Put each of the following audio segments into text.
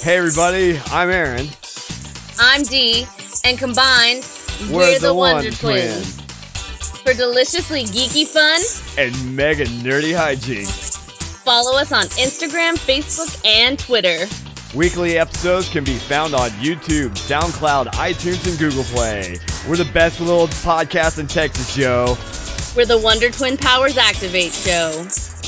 Hey everybody, I'm Aaron. I'm Dee, and combined, We're the One Wonder Twins. For deliciously geeky fun and mega nerdy hijinks. Follow us on Instagram, Facebook, and Twitter. Weekly episodes can be found on YouTube, SoundCloud, iTunes, and Google Play. We're the best little podcast in Texas, Joe. We're the Wonder Twin Powers Activate show.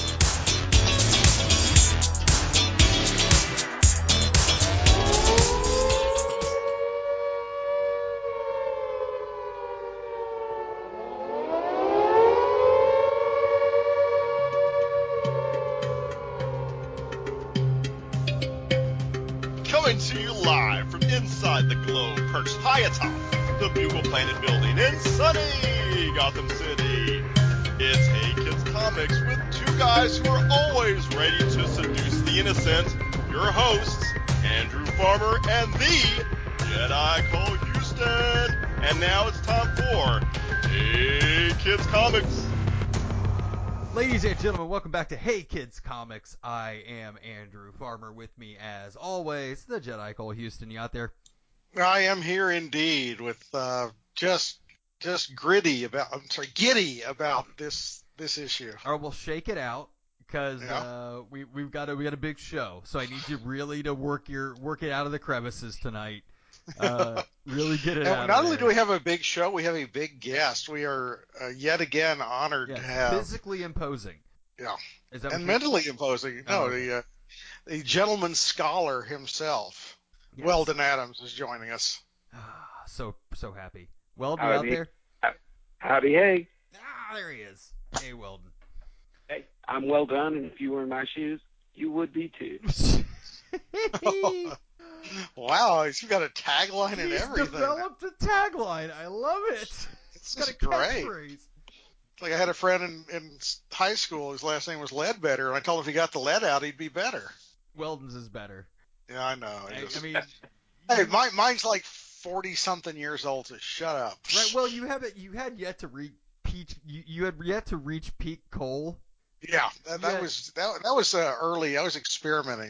Coming to you live from inside the globe, perched high atop the Bugle Planet building in sunny Gotham City. It's Hey Kids Comics with two guys who are always ready to seduce the innocent. Your hosts, Andrew Farmer and the Jedi Cole Houston. And now it's time for Hey Kids Comics. Ladies and gentlemen, welcome back to Hey Kids Comics. I am Andrew Farmer. With me, as always, the Jedi Cole Houston. You out there? I am here indeed with just giddy about this issue. All right, we'll shake it out because we've got a big show. So I need you really to work it out of the crevices tonight. Really get it out. Not only do we have a big show, we have a big guest. We are yet again honored to have physically imposing. Yeah, and mentally imposing. No, the gentleman scholar himself, yes. Weldon Adams, is joining us. So happy. Weldon, you out there? Howdy, hey. There he is. Hey, Weldon. Hey, I'm well done, and if you were in my shoes, you would be too. Wow, he's got a tagline and everything. He's developed a tagline. I love it. This is great. It's like I had a friend in high school whose last name was Ledbetter, and I told him if he got the lead out, he'd be better. Weldon's is better. Yeah, I know. I mean, hey, mine's like 40-something years old, so shut up. Right. Well, you had yet to reach peak. You had yet to reach peak Cole. Yeah, that was early. I was experimenting.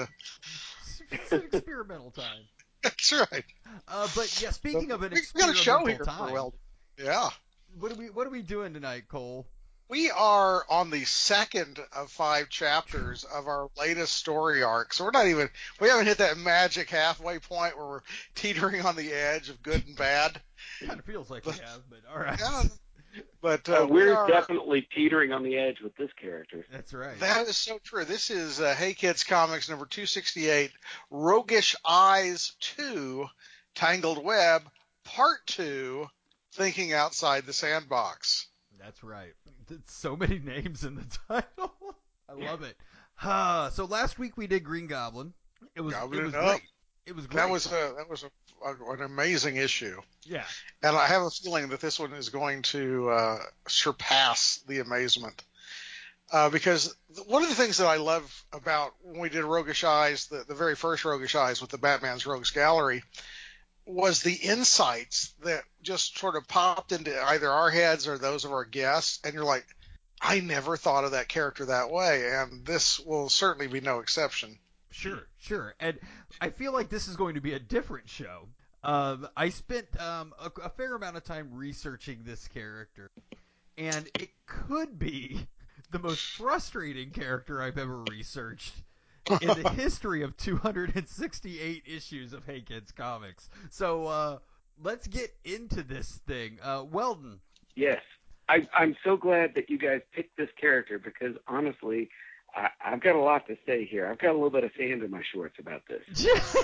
It's an experimental time. That's right. But yeah, speaking of an experimental we got a show here time. For yeah. What are we doing tonight, Cole? We are on the second of 5 chapters of our latest story arc. So we haven't hit that magic halfway point where we're teetering on the edge of good and bad. Kind of feels like we have, but all right. Yeah, but we're definitely teetering on the edge with this character. That's right. That is so true. This is Hey Kids Comics number 268, Roguish Eyes 2, Tangled Web, Part 2, Thinking Outside the Sandbox. That's right. So many names in the title. I love it. So last week we did Green Goblin. It was great. It was great. That was an amazing issue. Yeah. And I have a feeling that this one is going to surpass the amazement. Because one of the things that I love about when we did Roguish Eyes, the very first Roguish Eyes with the Batman's Rogues Gallery, was the insights that just sort of popped into either our heads or those of our guests. And you're like, I never thought of that character that way. And this will certainly be no exception. Sure. And I feel like this is going to be a different show. I spent a fair amount of time researching this character, and it could be the most frustrating character I've ever researched in the history of 268 issues of Hey Kids Comics. So let's get into this thing. Weldon. Yes. I'm so glad that you guys picked this character because, honestly, I've got a lot to say here. I've got a little bit of sand in my shorts about this.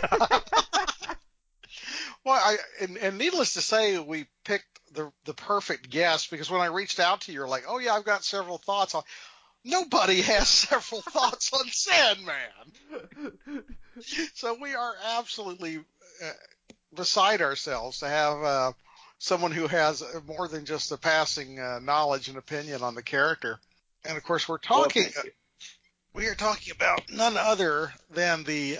Well, and needless to say, we picked the perfect guest because when I reached out to you, you're like, oh, yeah, I've got several thoughts. Nobody has several thoughts on Sandman. So we are absolutely beside ourselves to have someone who has more than just a passing knowledge and opinion on the character. And, of course, we are talking about none other than the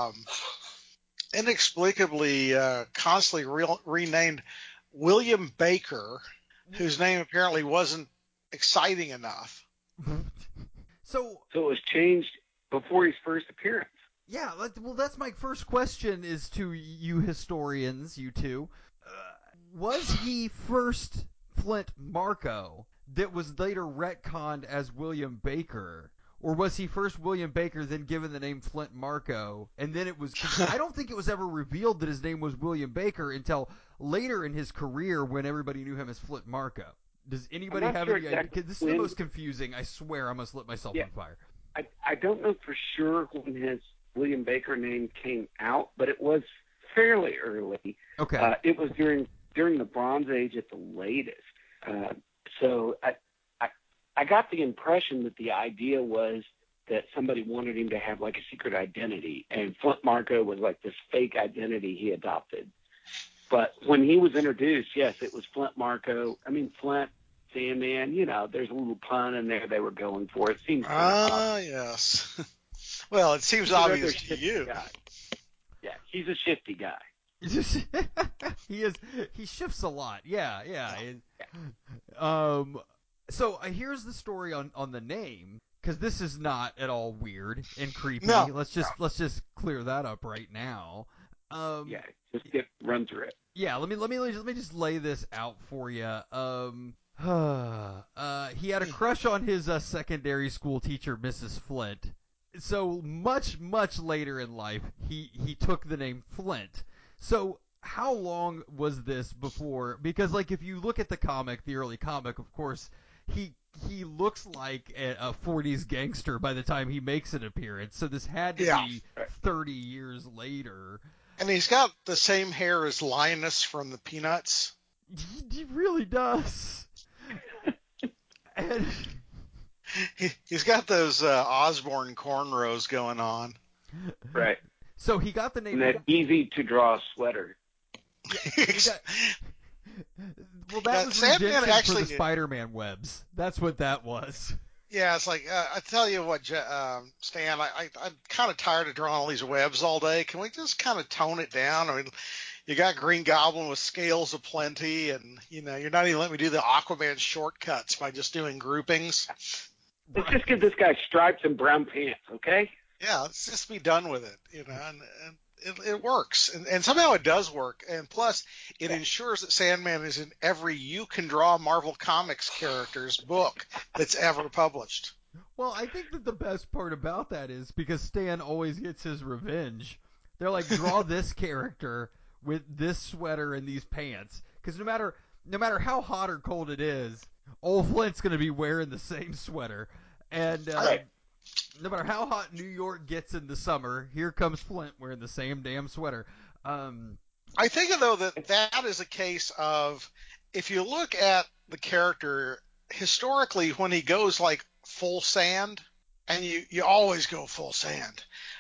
inexplicably constantly renamed William Baker, whose name apparently wasn't exciting enough. So it was changed before his first appearance. Yeah, well, that's my first question is to you historians, you two. Was he first Flint Marko that was later retconned as William Baker? Or was he first William Baker, then given the name Flint Marko, and then it was... I don't think it was ever revealed that his name was William Baker until later in his career when everybody knew him as Flint Marko. Does anybody have any idea? This is the most confusing. I swear I must lit myself on fire. I don't know for sure when his William Baker name came out, but it was fairly early. Okay. It was during the Bronze Age at the latest. So I got the impression that the idea was that somebody wanted him to have like a secret identity, and Flint Marko was like this fake identity he adopted. But when he was introduced, yes, it was Flint Marko. I mean, Flint, Sandman, you know, there's a little pun in there they were going for. It seems yes. Well, it seems obvious to you. Guy. Yeah, he's a shifty guy. He shifts a lot. Yeah. So here's the story on the name, because this is not at all weird and creepy. No. Let's just clear that up right now. Just run through it. Yeah, let me just lay this out for you. He had a crush on his secondary school teacher, Mrs. Flint. So much later in life, he took the name Flint. So how long was this before? Because like if you look at the early comic, of course, he looks like a 40s gangster by the time he makes an appearance. So this had to be 30 years later. And he's got the same hair as Linus from the Peanuts. He really does. And he's got those Osborne cornrows going on. Right. So he got the name. And that easy to draw sweater. Well, that was redemption for the Spider-Man webs. That's what that was. Yeah, it's like, I tell you what, Stan, I'm kind of tired of drawing all these webs all day. Can we just kind of tone it down? I mean, you got Green Goblin with scales aplenty, and, you know, you're not even letting me do the Aquaman shortcuts by just doing groupings. Let's just give this guy stripes and brown pants, okay? Yeah, let's just be done with it, you know, and it works. And somehow it does work. And plus, it ensures that Sandman is in every You Can Draw Marvel Comics character's book that's ever published. Well, I think that the best part about that is because Stan always gets his revenge. They're like, draw this character with this sweater and these pants. Because no matter how hot or cold it is, old Flint's going to be wearing the same sweater. And no matter how hot New York gets in the summer, here comes Flint wearing the same damn sweater. I think, though, that is a case of, if you look at the character, historically, when he goes, like, full sand, and you always go full sand,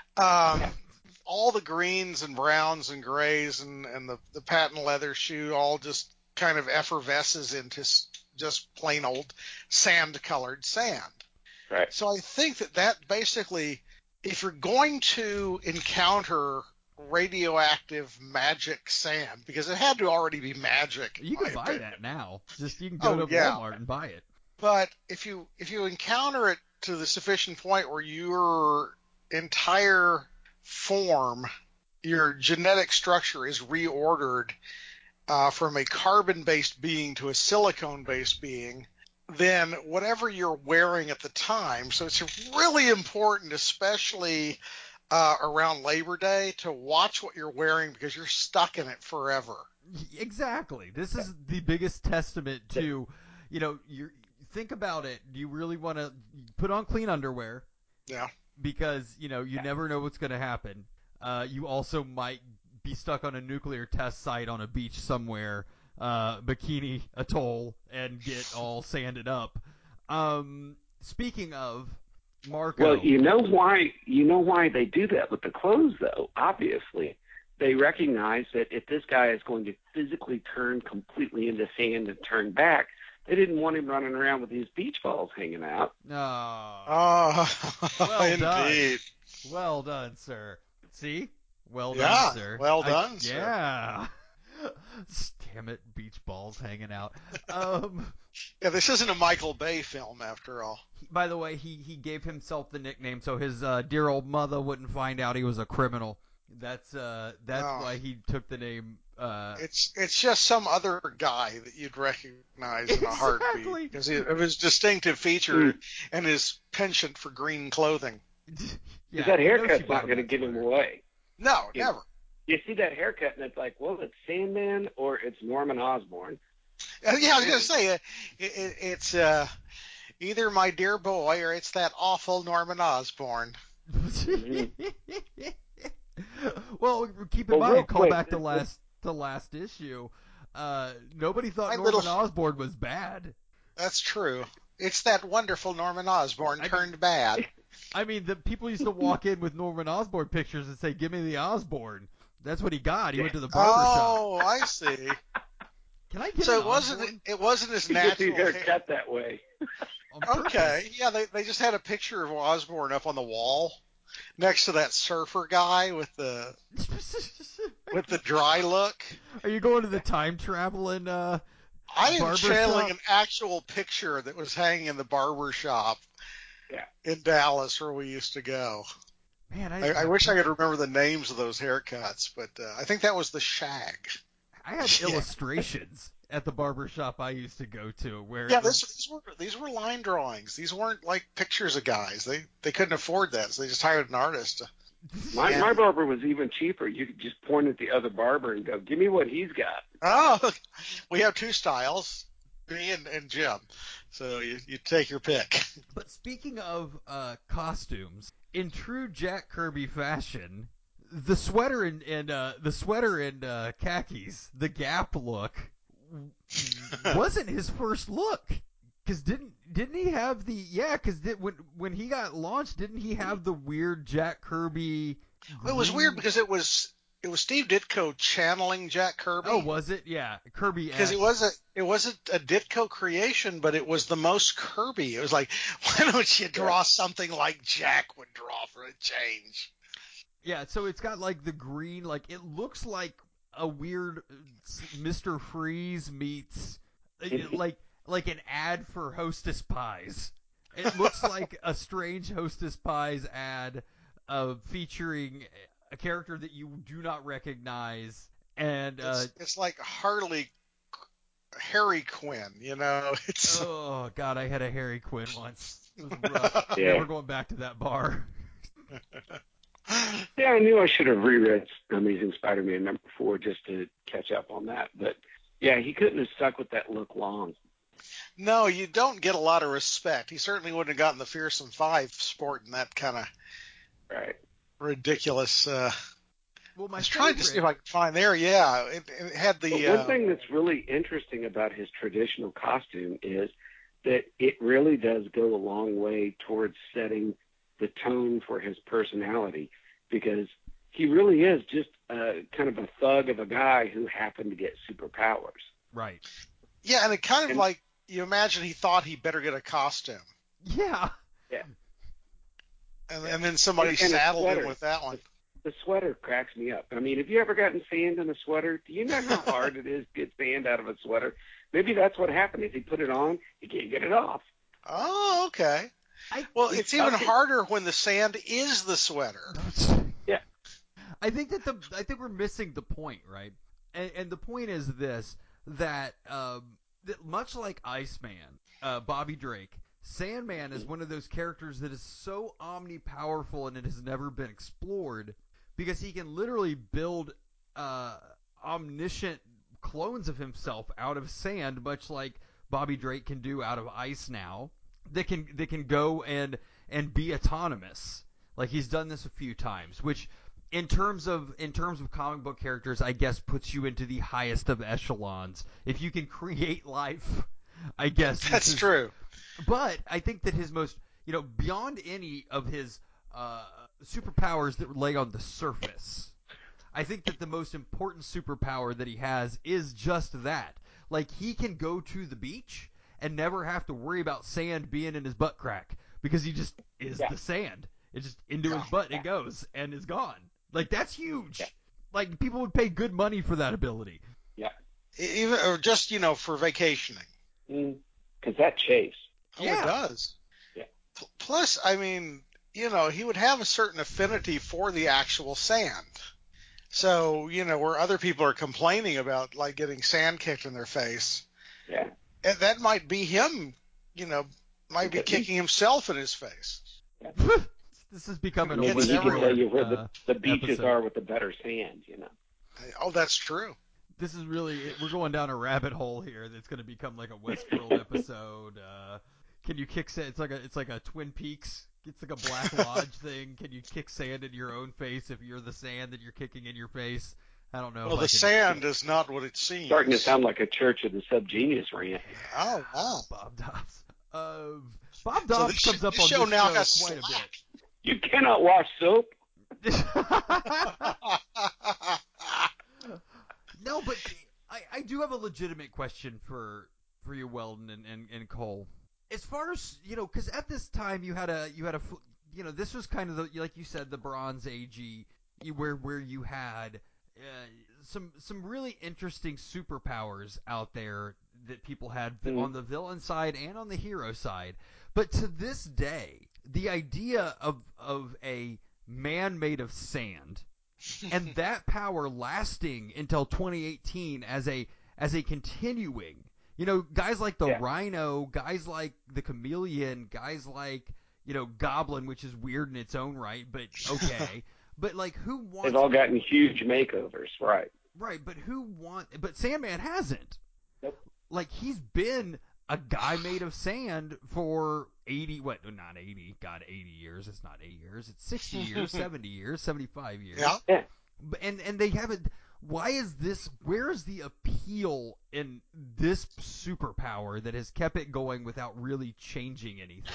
all the greens and browns and grays and the patent leather shoe all just kind of effervesces into just plain old sand-colored sand. Right. So I think that basically, if you're going to encounter radioactive magic sand, because it had to already be magic. You can buy that now. You can go to Walmart and buy it. But if you encounter it to the sufficient point where your entire form, your genetic structure is reordered from a carbon-based being to a silicone-based being, then whatever you're wearing at the time, so it's really important, especially around Labor Day, to watch what you're wearing because you're stuck in it forever. Exactly. This is the biggest testament to, you know, think about it. Do you really want to put on clean underwear? Yeah. Because, you know, you never know what's going to happen. You also might be stuck on a nuclear test site on a beach somewhere, Bikini Atoll, and get all sanded up. Speaking of Marko. Well, you know why they do that with the clothes, though. Obviously, they recognize that if this guy is going to physically turn completely into sand and turn back, they didn't want him running around with his beach balls hanging out. Oh, well indeed. Done. Well done, sir. See? Well done, sir. Well done, sir. Yeah. Damn it, beach balls hanging out. Yeah, this isn't a Michael Bay film after all. By the way, he gave himself the nickname so his dear old mother wouldn't find out he was a criminal. That's why he took the name. It's just some other guy that you'd recognize in a heartbeat because of his distinctive feature and his penchant for green clothing. Because that haircut's not going to give him away. No, never. You see that haircut, and it's like, well, it's Sandman or it's Norman Osborn. Yeah, I was going to say, it's either my dear boy or it's that awful Norman Osborn. Well, keep in mind, call back to last issue. Nobody thought Norman Osborn was bad. That's true. It's that wonderful Norman Osborn turned bad. I mean, the people used to walk in with Norman Osborn pictures and say, "Give me the Osborn." That's what he got. He went to the barber shop. Oh, I see. Can I get so it wasn't He his gets natural his hair cut that way. Okay, yeah, they just had a picture of Osborn up on the wall next to that surfer guy with the dry look. Are you going to the time traveling? I am channeling shop? an actual picture that was hanging in the barber shop in Dallas where we used to go. Man, I wish I could remember the names of those haircuts, but I think that was the Shag. I had illustrations at the barber shop I used to go to where these were line drawings. These weren't like pictures of guys. They couldn't afford that, so they just hired an artist. My barber was even cheaper. You could just point at the other barber and go, "Give me what he's got." Oh, we have two styles, me and Jim. So you take your pick. But speaking of costumes, in true Jack Kirby fashion, the sweater and khakis, the Gap look, wasn't his first look. Because didn't he have when he got launched, didn't he have the weird Jack Kirby? It was weird because it was Steve Ditko channeling Jack Kirby. Oh, was it? Yeah, Kirby. Because it wasn't a Ditko creation, but it was the most Kirby. It was like, why don't you draw something like Jack would draw for a change? Yeah, so it's got like the green, like it looks like a weird Mr. Freeze meets like an ad for Hostess Pies. It looks like a strange Hostess Pies ad featuring a character that you do not recognize, and it's like Harry Quinn, you know. Oh God, I had a Harry Quinn once. It was rough. Never going back to that bar. Yeah, I knew I should have reread Amazing Spider-Man #4 just to catch up on that, but yeah, he couldn't have stuck with that look long. No, you don't get a lot of respect. He certainly wouldn't have gotten the Fearsome Five sporting that kind of ridiculous. Well, I was trying to see if I could find there. Yeah, it had the. But one thing that's really interesting about his traditional costume is that it really does go a long way towards setting the tone for his personality, because he really is just kind of a thug of a guy who happened to get superpowers. Right. Yeah, and it kind of like you imagine he thought he better get a costume. Yeah. Yeah. And then somebody saddled him with that one. The sweater cracks me up. I mean, have you ever gotten sand in a sweater? Do you know how hard it is to get sand out of a sweater? Maybe that's what happened. Is he put it on, he can't get it off. Oh, okay. Well, it's even harder when the sand is the sweater. Yeah. I think we're missing the point, right? And the point is this, that much like Iceman, Bobby Drake, Sandman is one of those characters that is so omnipowerful and it has never been explored, because he can literally build omniscient clones of himself out of sand, much like Bobby Drake can do out of ice now. They can go and be autonomous. Like he's done this a few times, which in terms of comic book characters, I guess puts you into the highest of echelons. If you can create life, I guess that's true. But I think that his most, beyond any of his superpowers that lay on the surface, I think that the most important superpower that he has is just that. Like, he can go to the beach and never have to worry about sand being in his butt crack, because he just is the sand. It's just into his butt it goes and is gone. Like, that's huge. Yeah. Like, people would pay good money for that ability. Even or just for vacationing. Because that chafes. Oh, Yeah. it does. Yeah. Plus, I mean, he would have a certain affinity for the actual sand. So, where other people are complaining about like getting sand kicked in their face, Yeah. and that might be him, might be kicking himself in his face. This is becoming a Maybe he can Westworld, tell you where the beaches episode. are with the better sand, Oh, that's true. This is we're going down a rabbit hole here that's going to become like a Westworld episode. Can you kick sand? It's like a Twin Peaks. It's like a Black Lodge thing. Can you kick sand in your own face if you're the sand that you're kicking in your face? I don't know. Well, the sand is not what it seems. Starting to sound like a Church of the Subgenius rant. Oh, wow. Bob Dobbs. Bob Dobbs comes up this on show this now show has quite slack. You cannot wash soap. a bit. No, but I do have a legitimate question for you, Weldon and Cole. As far as because at this time you had a this was kind of like you said, the Bronze Age, where you had some really interesting superpowers out there that people had on the villain side and on the hero side. But to this day, the idea of a man made of sand and that power lasting until 2018 as a continuing, guys like the Rhino, guys like the Chameleon, guys like Goblin, which is weird in its own right, but okay. But like, who wants? They've all gotten huge makeovers, right? Right, but But Sandman hasn't. Nope. Like, he's been a guy made of sand for 80, not 80, God, 80 years. It's not 8 years. It's 60 years, 70 years, 75 years. Yeah. And they haven't. Why is this? Where is the appeal in this superpower that has kept it going without really changing anything?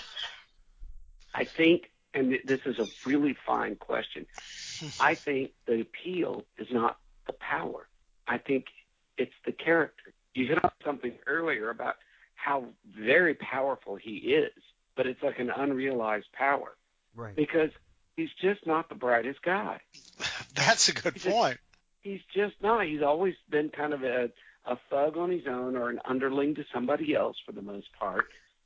I think, and this is a really fine question, I think the appeal is not the power. I think it's the character. You hit on something earlier about how very powerful he is, but it's like an unrealized power. Right. Because he's just not the brightest guy. That's a good point. He's just not. He's always been kind of a thug on his own or an underling to somebody else for the most part.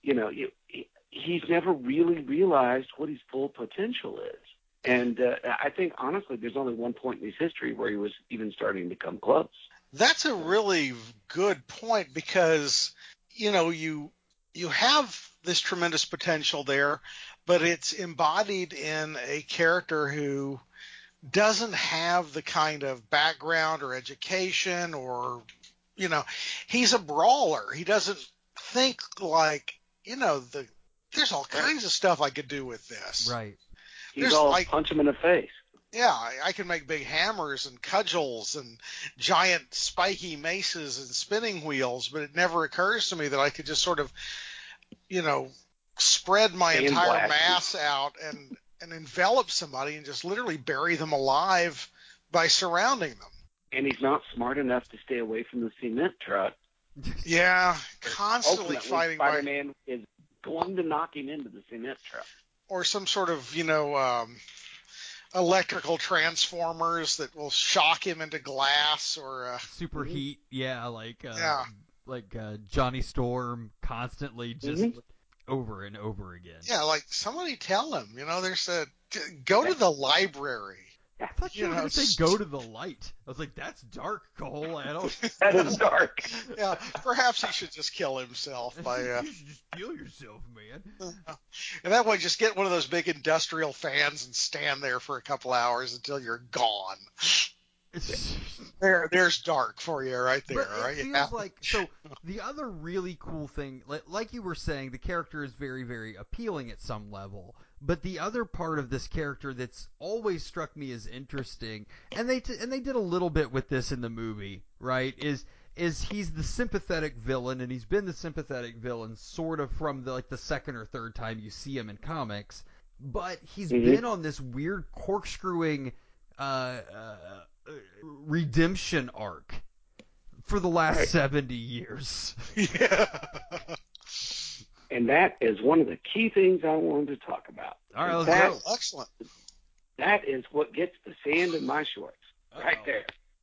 He's never really realized what his full potential is. And I think, honestly, there's only one point in his history where he was even starting to come close. That's a really good point because, you have this tremendous potential there, but it's embodied in a character who doesn't have the kind of background or education or, he's a brawler. He doesn't think like, there's all kinds of stuff I could do with this. Right. He's all punch him in the face. Yeah, I can make big hammers and cudgels and giant spiky maces and spinning wheels, but it never occurs to me that I could just sort of, spread my entire mass out and envelop somebody and just literally bury them alive by surrounding them. And he's not smart enough to stay away from the cement truck. Yeah, constantly fighting. Spider-Man is going to knock him into the cement truck. Or some sort of, electrical transformers that will shock him into glass or superheat. Yeah, like Johnny Storm constantly just over and over again. Yeah, like somebody tell him, go to the library. I thought you were going to say go to the light. I was like, that's dark, Cole. That is dark. Yeah, perhaps he should just kill himself by. You should just kill yourself, man. And that way, just get one of those big industrial fans and stand there for a couple hours until you're gone. There's dark for you right there. But it feels like, so the other really cool thing, like you were saying, the character is very, very appealing at some level. But the other part of this character that's always struck me as interesting, and they did a little bit with this in the movie, right? Is he's the sympathetic villain, and he's been the sympathetic villain sort of from the second or third time you see him in comics. But he's been on this weird corkscrewing redemption arc for the last 70 years. Yeah. And that is one of the key things I wanted to talk about. All right, let's go. Excellent. That is what gets the sand in my shorts. right there.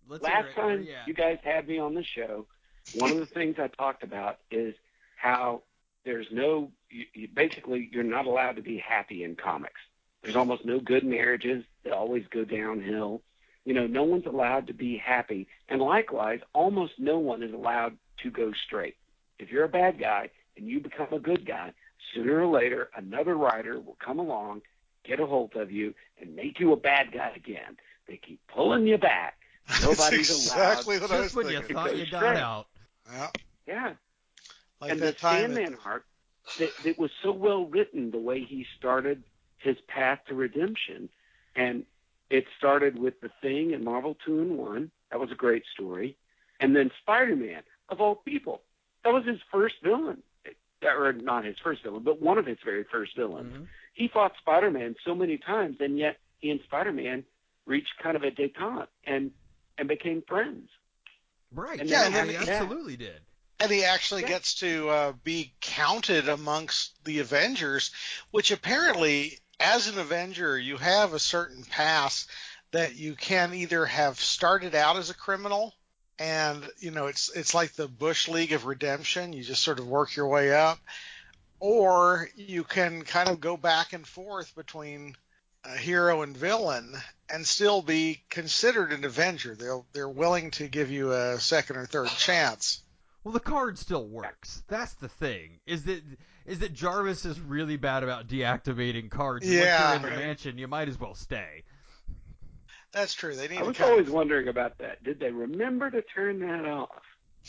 Let's hear Last it. time you guys had me on the show, one of the things I talked about is how there's no, basically, you're not allowed to be happy in comics. There's almost no good marriages. They always go downhill. No one's allowed to be happy. And likewise, almost no one is allowed to go straight. If you're a bad guy and you become a good guy, sooner or later, another writer will come along, get a hold of you, and make you a bad guy again. They keep pulling you back. Nobody's exactly allowed. what I was Just when you thinking. thought you got straight. out. Yeah. Yeah. Like And that the time. Sandman arc, it was so well written, the way he started his path to redemption. And it started with The Thing and Marvel 2-in-1. That was a great story. And then Spider-Man, of all people. That was his first villain. Or not his first villain, but one of his very first villains. Mm-hmm. He fought Spider-Man so many times, and yet he and Spider-Man reached kind of a détente and became friends. Right. And Yeah, then he after absolutely did. And he actually gets to be counted amongst the Avengers, which apparently, as an Avenger, you have a certain pass that you can either have started out as a criminal, and it's like the Bush League of Redemption. You just sort of work your way up, or you can kind of go back and forth between a hero and villain and still be considered an Avenger. They're willing to give you a second or third chance. Well, the card still works. That's the thing. Is that Jarvis is really bad about deactivating cards. And Yeah. Once you're in the mansion, you might as well stay. That's true. They need I was to always wondering about that. Did they remember to turn that off?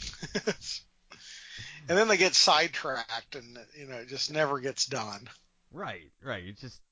And then they get sidetracked, and it just never gets done. Right. It's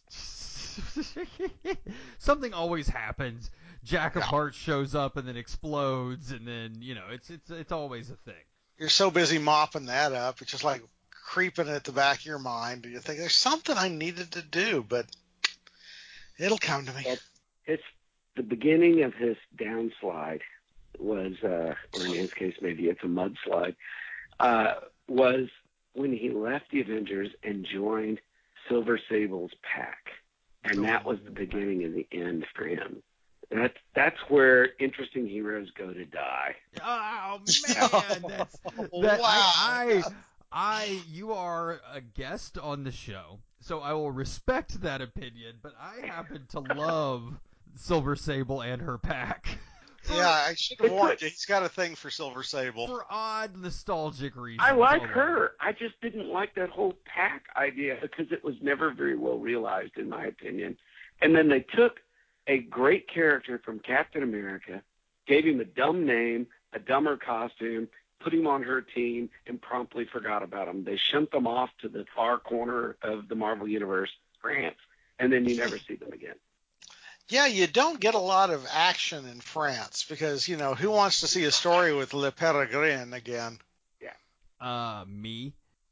something always happens. Jack of Hearts shows up and then explodes, and then it's always a thing. You're so busy mopping that up, it's just like creeping at the back of your mind, and you think there's something I needed to do, but it'll come to me. It's the beginning of his downslide was, or in his case, maybe it's a mudslide, was when he left the Avengers and joined Silver Sable's pack. And that was the beginning and the end for him. That's where interesting heroes go to die. Oh man, Wow. You are a guest on the show, so I will respect that opinion. But I happen to love Silver Sable and her pack. Yeah, I should have warned you. He's got a thing for Silver Sable. For odd nostalgic reasons. I like her. I just didn't like that whole pack idea because it was never very well realized, in my opinion. And then they took a great character from Captain America, gave him a dumb name, a dumber costume, put him on her team, and promptly forgot about him. They shunt them off to the far corner of the Marvel Universe, France, and then you never see them again. Yeah, you don't get a lot of action in France because, who wants to see a story with Le Peregrine again? Yeah. Me.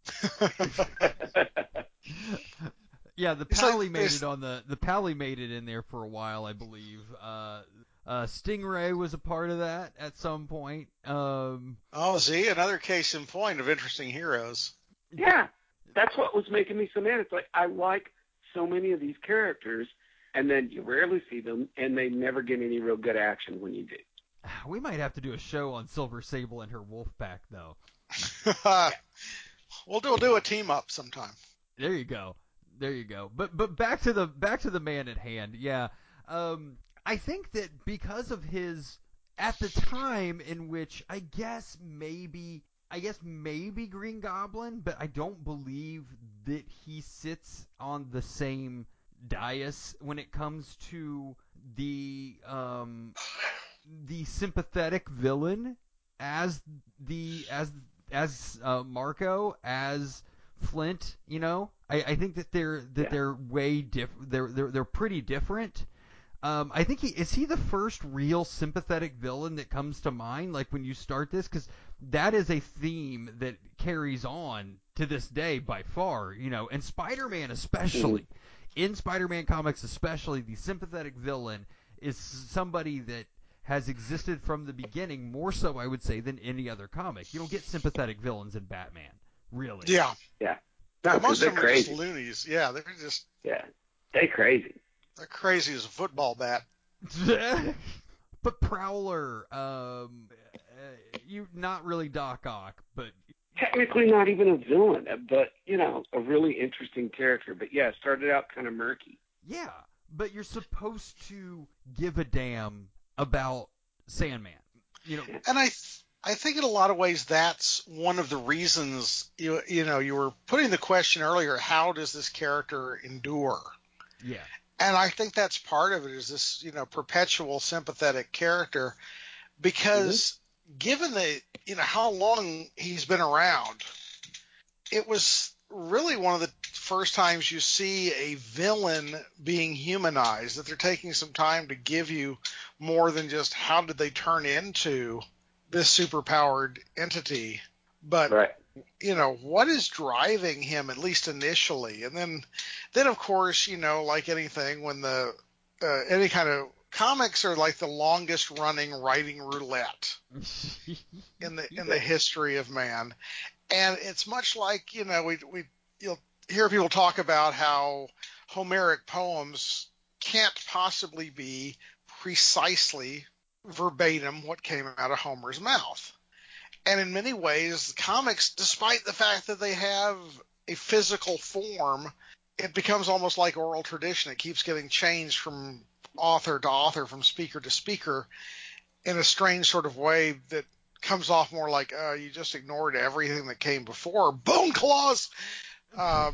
Yeah, the Pally made it in there for a while, I believe. Stingray was a part of that at some point. See, another case in point of interesting heroes. Yeah, that's what was making me so mad. It's like I like so many of these characters, and then you rarely see them, and they never get any real good action when you do. We might have to do a show on Silver Sable and her wolf pack, though. We'll do a team up sometime. There you go. But back to the man at hand. Yeah. I think that because of his at the time in which I guess maybe Green Goblin, but I don't believe that he sits on the same dais when it comes to the sympathetic villain as Marco, as Flint. I think that they're way different. They're pretty different. I think is he the first real sympathetic villain that comes to mind, like when you start this, because that is a theme that carries on to this day by far, and Spider-Man especially. In Spider-Man comics especially, the sympathetic villain is somebody that has existed from the beginning, more so I would say than any other comic. You don't get sympathetic villains in Batman, really. Yeah. Yeah. No, most they're of them are crazy. just loonies. Yeah, they're just... Yeah, they're crazy. They're crazy as a football bat. But Prowler, you not really Doc Ock, but Technically not even a villain, but, a really interesting character. But, yeah, started out kind of murky. yeah, but you're supposed to give a damn about Sandman. And I think in a lot of ways that's one of the reasons you were putting the question earlier, how does this character endure? Yeah. And I think that's part of it, is this, perpetual sympathetic character, because given how long he's been around, it was really one of the first times you see a villain being humanized, that they're taking some time to give you more than just how did they turn into this superpowered entity, but Right. What is driving him, at least initially, and then of course, like anything, when the any kind of comics are like the longest running writing roulette in the history of man, and it's much like you'll hear people talk about how Homeric poems can't possibly be precisely verbatim what came out of Homer's mouth. And in many ways, comics, despite the fact that they have a physical form, it becomes almost like oral tradition. It keeps getting changed from author to author, from speaker to speaker, in a strange sort of way that comes off more like you just ignored everything that came before. Bone claws! Yeah.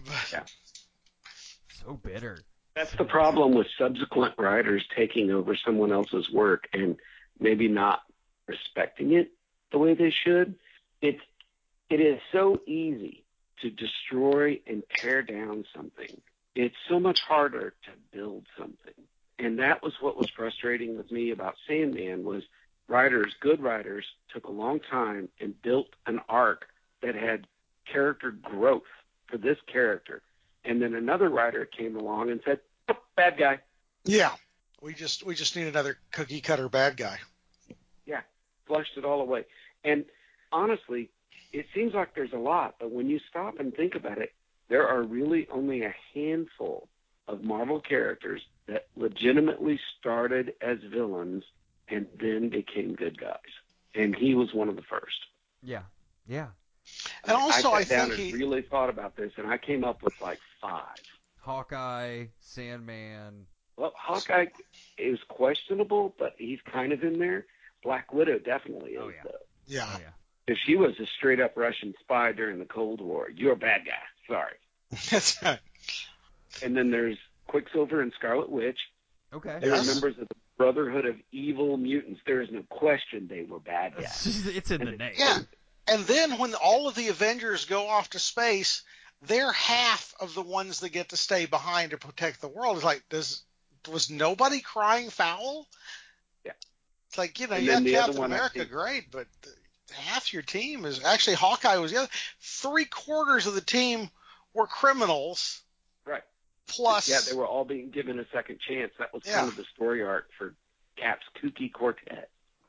So bitter. That's the problem with subsequent writers taking over someone else's work and maybe not respecting it the way they should. It is so easy to destroy and tear down something. It's so much harder to build something. And that was what was frustrating with me about Sandman, was good writers, took a long time and built an arc that had character growth for this character. And then another writer came along and said, oh, bad guy. Yeah. We just need another cookie cutter bad guy. Yeah. Flushed it all away. And honestly, it seems like there's a lot, but when you stop and think about it, there are really only a handful of Marvel characters that legitimately started as villains and then became good guys. And he was one of the first. Yeah. Yeah. And also, I sat down and really thought about this, and I came up with like 5. Hawkeye, Sandman. Well, Hawkeye is questionable, but he's kind of in there. Black Widow definitely is, though. Yeah. Oh, yeah. If she was a straight-up Russian spy during the Cold War, you're a bad guy. Sorry. That's right. And then there's Quicksilver and Scarlet Witch. Okay. They were members of the Brotherhood of Evil Mutants. There is no question they were bad guys. It's in the name. Yeah. And then when all of the Avengers go off to space, they're half of the ones that get to stay behind to protect the world. It's like, was nobody crying foul? Yeah. It's like, you And have the other Captain one, America, great, but half your team is actually Hawkeye was the other. 3/4 of the team were criminals. Right. Plus, yeah, they were all being given a second chance. That was kind of the story arc for Cap's kooky quartet.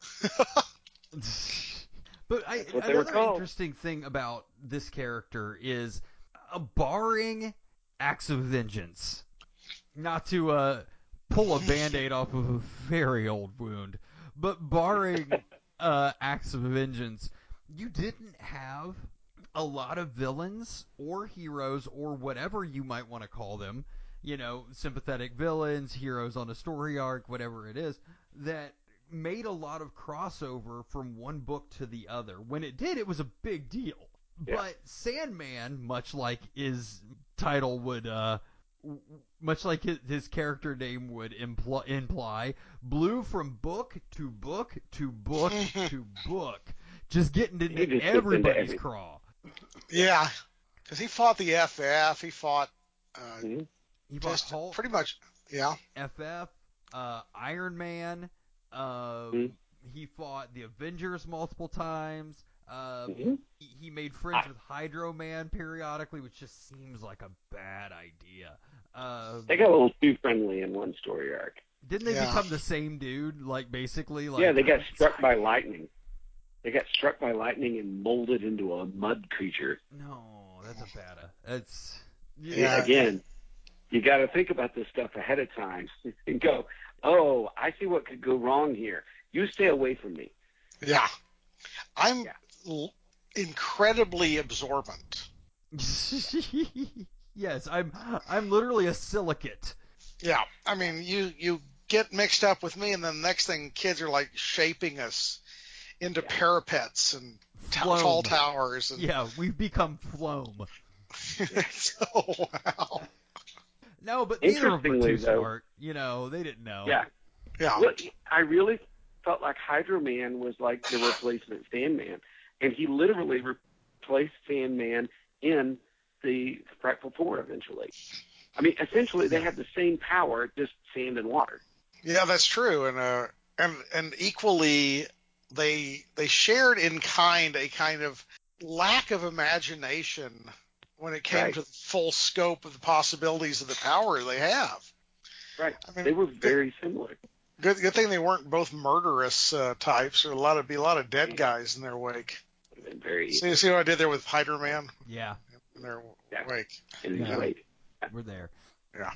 But another interesting thing about this character is, barring acts of vengeance, not to pull a Band-Aid off of a very old wound, but barring acts of vengeance, you didn't have a lot of villains or heroes or whatever you might want to call them, sympathetic villains, heroes on a story arc, whatever it is, that made a lot of crossover from one book to the other. When it did, it was a big deal. Yeah. But Sandman, much like his title would, much like his character name would imply, blew from book to book to book to book, just getting into everybody's craw. Yeah, because he fought the FF, he fought Hulk, pretty much, yeah. FF, Iron Man. He fought the Avengers multiple times. He made friends with Hydro Man periodically, which just seems like a bad idea. They got a little too friendly in one story arc. Didn't they become the same dude? Basically? Yeah, they got struck by lightning. They got struck by lightning and molded into a mud creature. No, that's a bad. Again, you got to think about this stuff ahead of time and go, oh, I I see what could go wrong here. You stay away from me. Yeah. I'm Yeah. incredibly absorbent. Yes, I'm literally a silicate. Yeah. I mean, you get mixed up with me, and then the next thing, kids are like shaping us into parapets and tall Floam. towers. And Yeah, we've become Floam. so, wow. No, but neither of them are Interestingly, too though- smart. You know, they didn't know. Yeah. Yeah. Well, I really felt like Hydro Man was like the replacement Sandman, and he literally replaced Sandman in the Frightful Four eventually. I mean, essentially, they had the same power, just sand and water. Yeah, that's true. And equally, they shared in kind a kind of lack of imagination when it came Right. to the full scope of the possibilities of the power they have. Right. I mean, They were very similar. Good thing they weren't both murderous types. There would be a lot of dead guys in their wake. Would have been very See what I did there with Hydro Man Yeah, in their Yeah. wake. in his Yeah. wake. we're there. Yeah.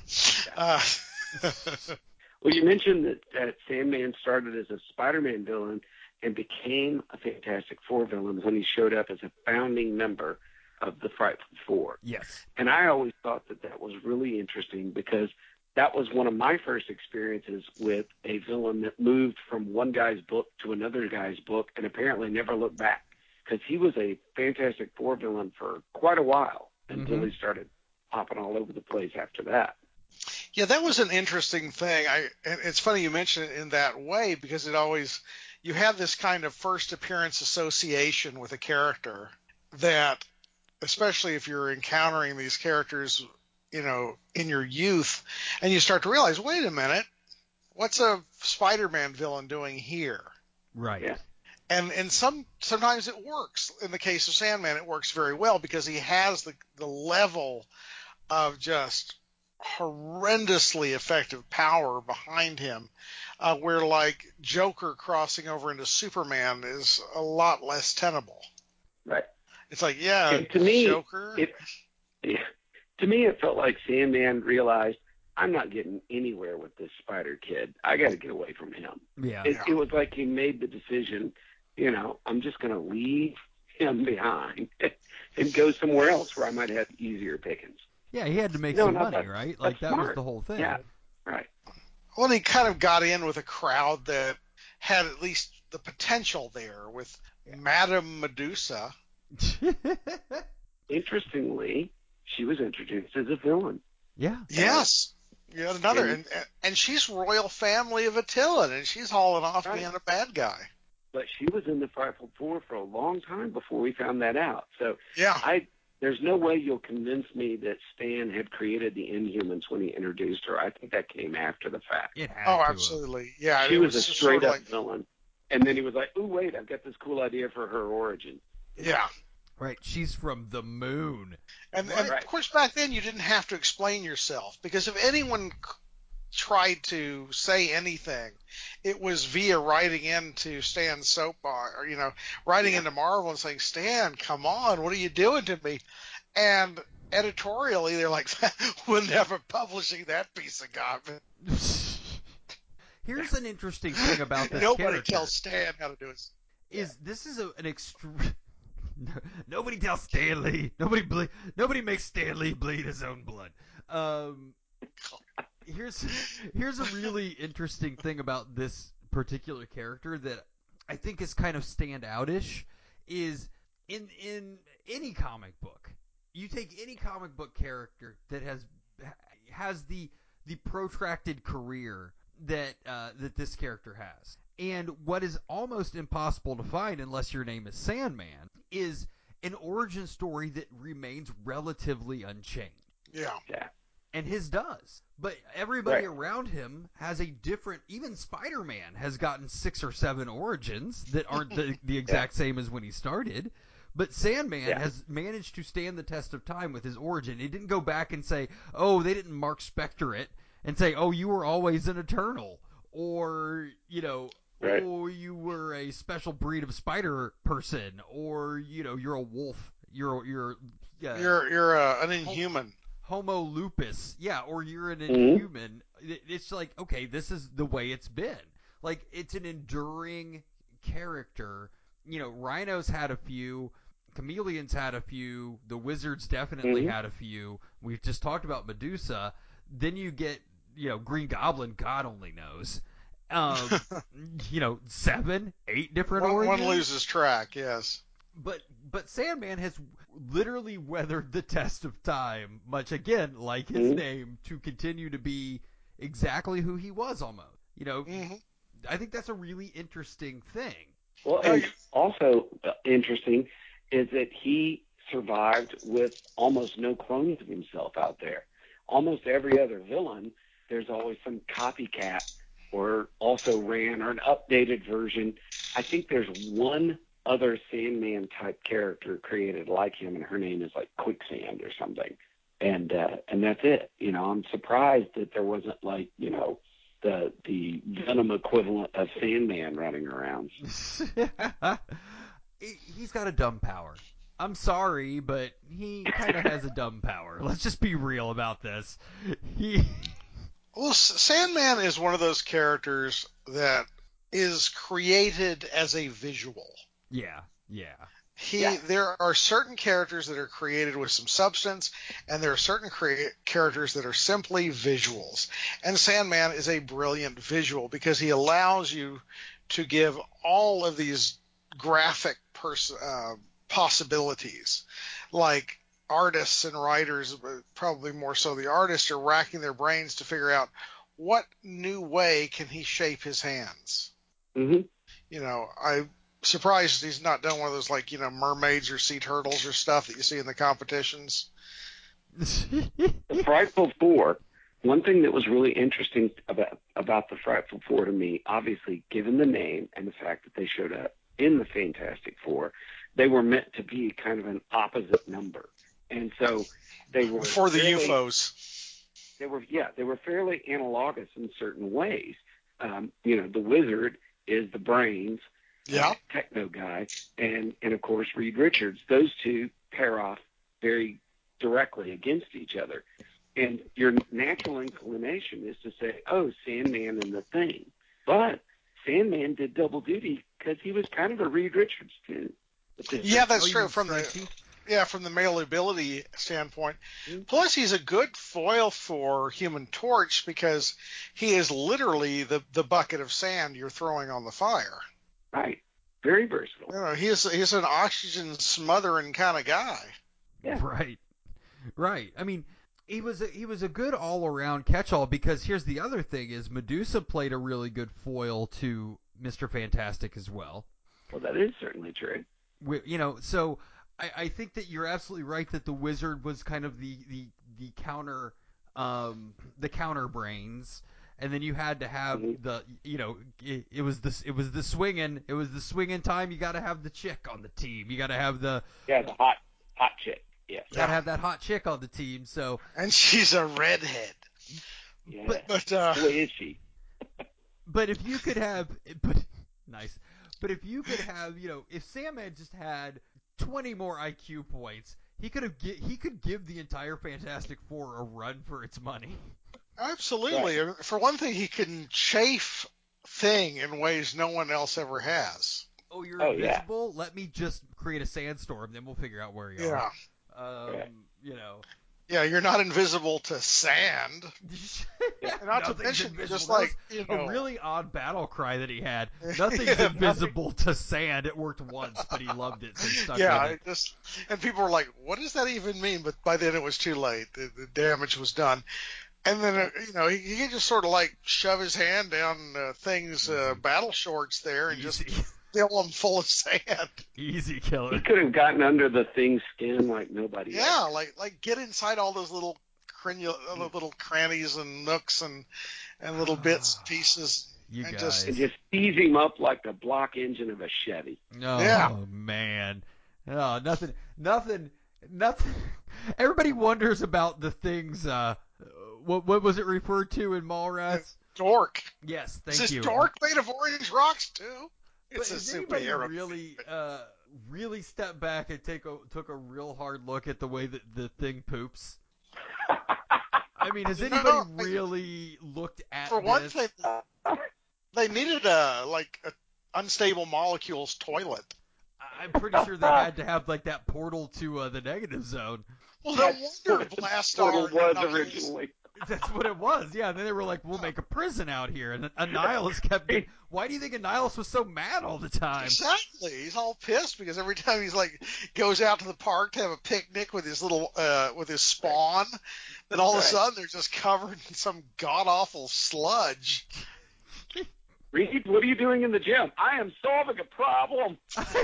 Well, you mentioned that Sandman started as a Spider-Man villain and became a Fantastic Four villain when he showed up as a founding member of the Frightful Four. Yes. And I always thought that was really interesting because that was one of my first experiences with a villain that moved from one guy's book to another guy's book and apparently never looked back, because he was a Fantastic Four villain for quite a while until he started popping all over the place after that. Yeah, that was an interesting thing. And it's funny you mention it in that way because you have this kind of first appearance association with a character that, especially if you're encountering these characters, in your youth, and you start to realize, wait a minute, what's a Spider-Man villain doing here? Right. Yeah. And sometimes it works. In the case of Sandman, it works very well because he has the level of just horrendously effective power behind him, where like Joker crossing over into Superman is a lot less tenable. Right. It's like, yeah, And to me, Joker. To me, it felt like Sandman realized, I'm not getting anywhere with this Spider Kid. I got to get away from him. Yeah. It was like he made the decision, I'm just going to leave him behind and go somewhere else where I might have easier pickings. Yeah, he had to make No, some no, money, that's- right? that's Like that was smart. the whole thing. Yeah, right. Well, he kind of got in with a crowd that had at least the potential there with Madame Medusa. Interestingly, she was introduced as a villain. Yeah. Yes. You had another, and she's royal family of Attila, and she's hauling off Right. being a bad guy. But she was in the Frightful Four for a long time before we found that out. So Yeah. there's no way you'll convince me that Stan had created the Inhumans when he introduced her. I think that came after the fact. It had Oh, to have. absolutely. Yeah. She it was a just sort of straight-up like, villain. And then he was like, "Ooh, wait, I've got this cool idea for her origin." yeah. Right. She's from the moon. And Right. of course, back then you didn't have to explain yourself because if anyone tried to say anything, it was via writing into Stan's soap bar, or writing into Marvel and saying, "Stan, come on, what are you doing to me?" And editorially, they're like, "We're never publishing that piece of garbage." Here's an interesting thing about this Nobody character. tells Stan how to do it. This is an extreme. Nobody tells Stanley. Nobody makes Stanley bleed his own blood. Here's a really interesting thing about this particular character that I think is kind of standoutish is in any comic book. You take any comic book character that has the protracted career that this character has. And what is almost impossible to find unless your name is Sandman is an origin story that remains relatively unchanged. Yeah. Yeah. And his does. But everybody Right. around him has a different... Even Spider-Man has gotten 6 or 7 origins that aren't the exact same as when he started. But Sandman has managed to stand the test of time with his origin. He didn't go back and say, oh, they didn't Mark Spector it, and say, oh, you were always an Eternal. Or, Right. oh, you were a special breed of spider person. Or, you're a wolf. You're You're an Inhuman. Homo lupus, or you're an Inhuman. it's like, okay, this is the way it's been. Like, it's an enduring character. You know, Rhino's had a few, Chameleon's had a few, the Wizards definitely had a few. We've just talked about Medusa. Then you get, you know, Green Goblin, God only knows. You know, 7, 8 different origins. One loses track, yes. But Sandman has literally weathered the test of time, much again like his name, to continue to be exactly who he was almost. You know, I think that's a really interesting thing. Well, and also interesting is that he survived with almost no clones of himself out there. Almost every other villain, there's always some copycat or also ran or an updated version. I think there's one other Sandman type character created like him, and her name is like Quicksand or something. And that's it. You know, I'm surprised that there wasn't like, you know, the Venom equivalent of Sandman running around. He's got a dumb power. I'm sorry, but he kind of has a dumb power. Let's just be real about this. Well, Sandman is one of those characters that is created as a visual. Yeah. There are certain characters that are created with some substance, and there are certain characters that are simply visuals. And Sandman is a brilliant visual because he allows you to give all of these graphic possibilities. Like artists and writers, but probably more so the artists, are racking their brains to figure out what new way can he shape his hands. Mm-hmm. You know, I'm surprised he's not done one of those, like, you know, mermaids or sea turtles or stuff that you see in the competitions. The Frightful Four. One thing that was really interesting about the Frightful Four to me, obviously, given the name and the fact that they showed up in the Fantastic Four, they were meant to be kind of an opposite number. And so they were for the UFOs. They were fairly analogous in certain ways. You know, the Wizard is the brains, techno guy, and of course Reed Richards. Those two pair off very directly against each other. And your natural inclination is to say, oh, Sandman and the Thing. But Sandman did double duty because he was kind of a Reed Richards too. Yeah, that's true. From the malleability standpoint. Mm-hmm. Plus, he's a good foil for Human Torch because he is literally the bucket of sand you're throwing on the fire. Right. Very versatile. You know, he's an oxygen smothering kind of guy. Yeah. Right. I mean, he was a good all-around catch-all because here's the other thing is Medusa played a really good foil to Mr. Fantastic as well. Well, that is certainly true. You know, so I think that you're absolutely right that the Wizard was kind of the counter brains, and then you had to have the, you know, it was the swinging time. You got to have the chick on the team. You got to have the hot chick. Yeah. Gotta have that hot chick on the team. So, and she's a redhead. Yeah. But who is she? But if you could have, nice. But if you could have, you know, if Sandman just had 20 more IQ points, he could give the entire Fantastic Four a run for its money. Absolutely. Right. For one thing, he can chafe Thing in ways no one else ever has. Oh, you're invisible? Yeah. Let me just create a sandstorm, then we'll figure out where you are. You know. Yeah, you're not invisible to sand. Not to mention, just like, you know, a really odd battle cry that he had. Nothing's invisible to sand. It worked once, but he loved it, so he stuck with it. And people were like, "What does that even mean?" But by then it was too late. The damage was done. And then, you know, he could just sort of like shove his hand down Thing's battle shorts there and just fill them full of sand. Easy killer. He could have gotten under the Thing's skin like nobody else. Yeah, like get inside all those little little crannies and nooks and little bits and pieces. Just ease him up like the block engine of a Chevy. Oh, man. Oh, nothing. Everybody wonders about the Thing's, what was it referred to in Mallrats? Dork. Yes, thank you. Is Dork made of orange rocks too? It's a superhero. Really step back and took a real hard look at the way that the Thing poops. I mean, has No, anybody I- really looked at For one this? thing, they needed a unstable molecules toilet. I'm pretty sure they had to have like that portal to the negative zone. Well, no That's wonder what the portal Blastar was Niles- originally. That's what it was. Yeah, and then they were like, "We'll make a prison out here." And Annihilus kept. Why do you think Annihilus was so mad all the time? Exactly. He's all pissed because every time he's like goes out to the park to have a picnic with his little with his spawn, then all of a Right. sudden they're just covered in some god awful sludge. Reed, what are you doing in the gym? I am solving a problem.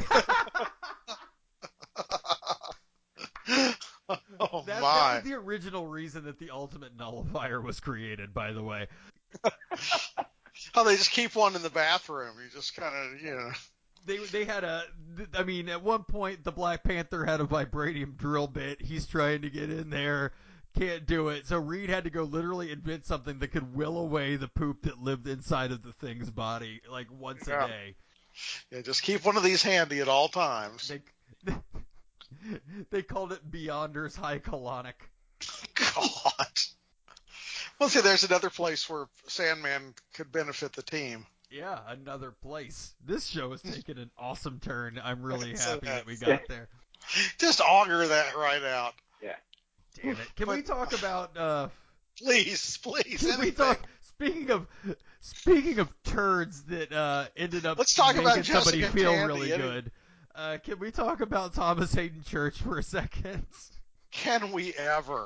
Oh That my. was the original reason that the Ultimate Nullifier was created, by the way. Oh, they just keep one in the bathroom. You just kind of, They had I mean, at one point the Black Panther had a vibranium drill bit. He's trying to get in there, can't do it. So Reed had to go literally invent something that could will away the poop that lived inside of the thing's body like once Yeah. a day. yeah, just keep one of these handy at all times. They called it Beyonder's High Colonic. God. Well, see, there's another place where Sandman could benefit the team. Yeah, another place. This show has taken an awesome turn. I'm really So happy that we that's- got there. Just auger that right out. Yeah. Damn it. Can we talk about Please. can we anything. talk speaking of turds that ended up Let's talk making about somebody Jessica feel Tandy, really any- good. Can we talk about Thomas Hayden Church for a second? Can we ever?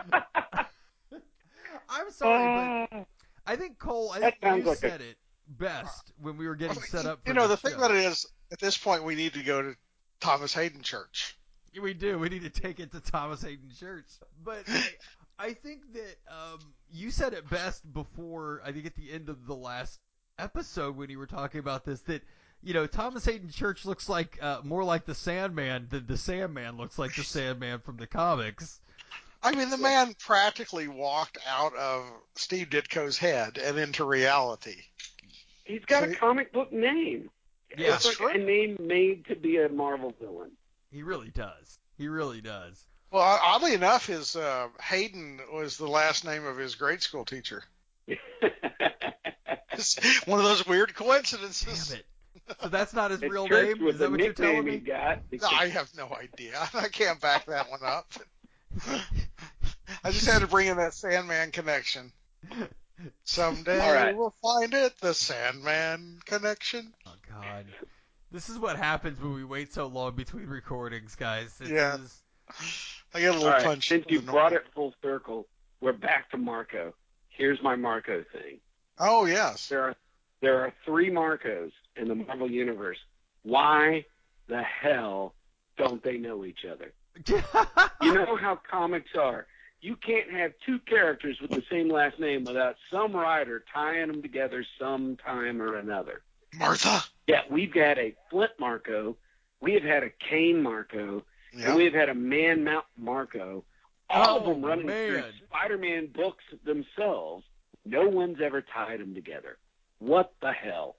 I'm sorry, but I think Cole, I think That sounds you like said it best when we were getting set up for the thing show. about it is, at this point, we need to go to Thomas Hayden Church. We do. We need to take it to Thomas Hayden Church. But I think that you said it best before, I think at the end of the last episode when you were talking about this, that, Thomas Hayden Church looks like more like the Sandman than the Sandman looks like the Sandman from the comics. I mean, the man practically walked out of Steve Ditko's head and into reality. He's got a comic book name. Yeah. It's like a name made to be a Marvel villain. He really does. He really does. Well, oddly enough, his Hayden was the last name of his grade school teacher. It's one of those weird coincidences. Damn it. So that's not his real Church name? was Is that the what you're telling nickname he me? got. No, I have no idea. I can't back that one up. I just had to bring in that Sandman connection. Someday All right. we'll find it, the Sandman connection. Oh, God. This is what happens when we wait so long between recordings, guys. Yeah. I get a little All right, punch. since you brought it full circle, we're back to Marco. Here's my Marco thing. Oh, yes. There are 3 Marcos in the Marvel Universe. Why the hell don't they know each other? You know how comics are. You can't have 2 characters with the same last name without some writer tying them together sometime or another. Martha. Yeah, we've got a Flint Marco, we have had a Kane Marco, and Yeah. we have had a Man Mountain Marco. All of Oh, them running through man. Spider-Man books themselves. No one's ever tied them together. What the hell?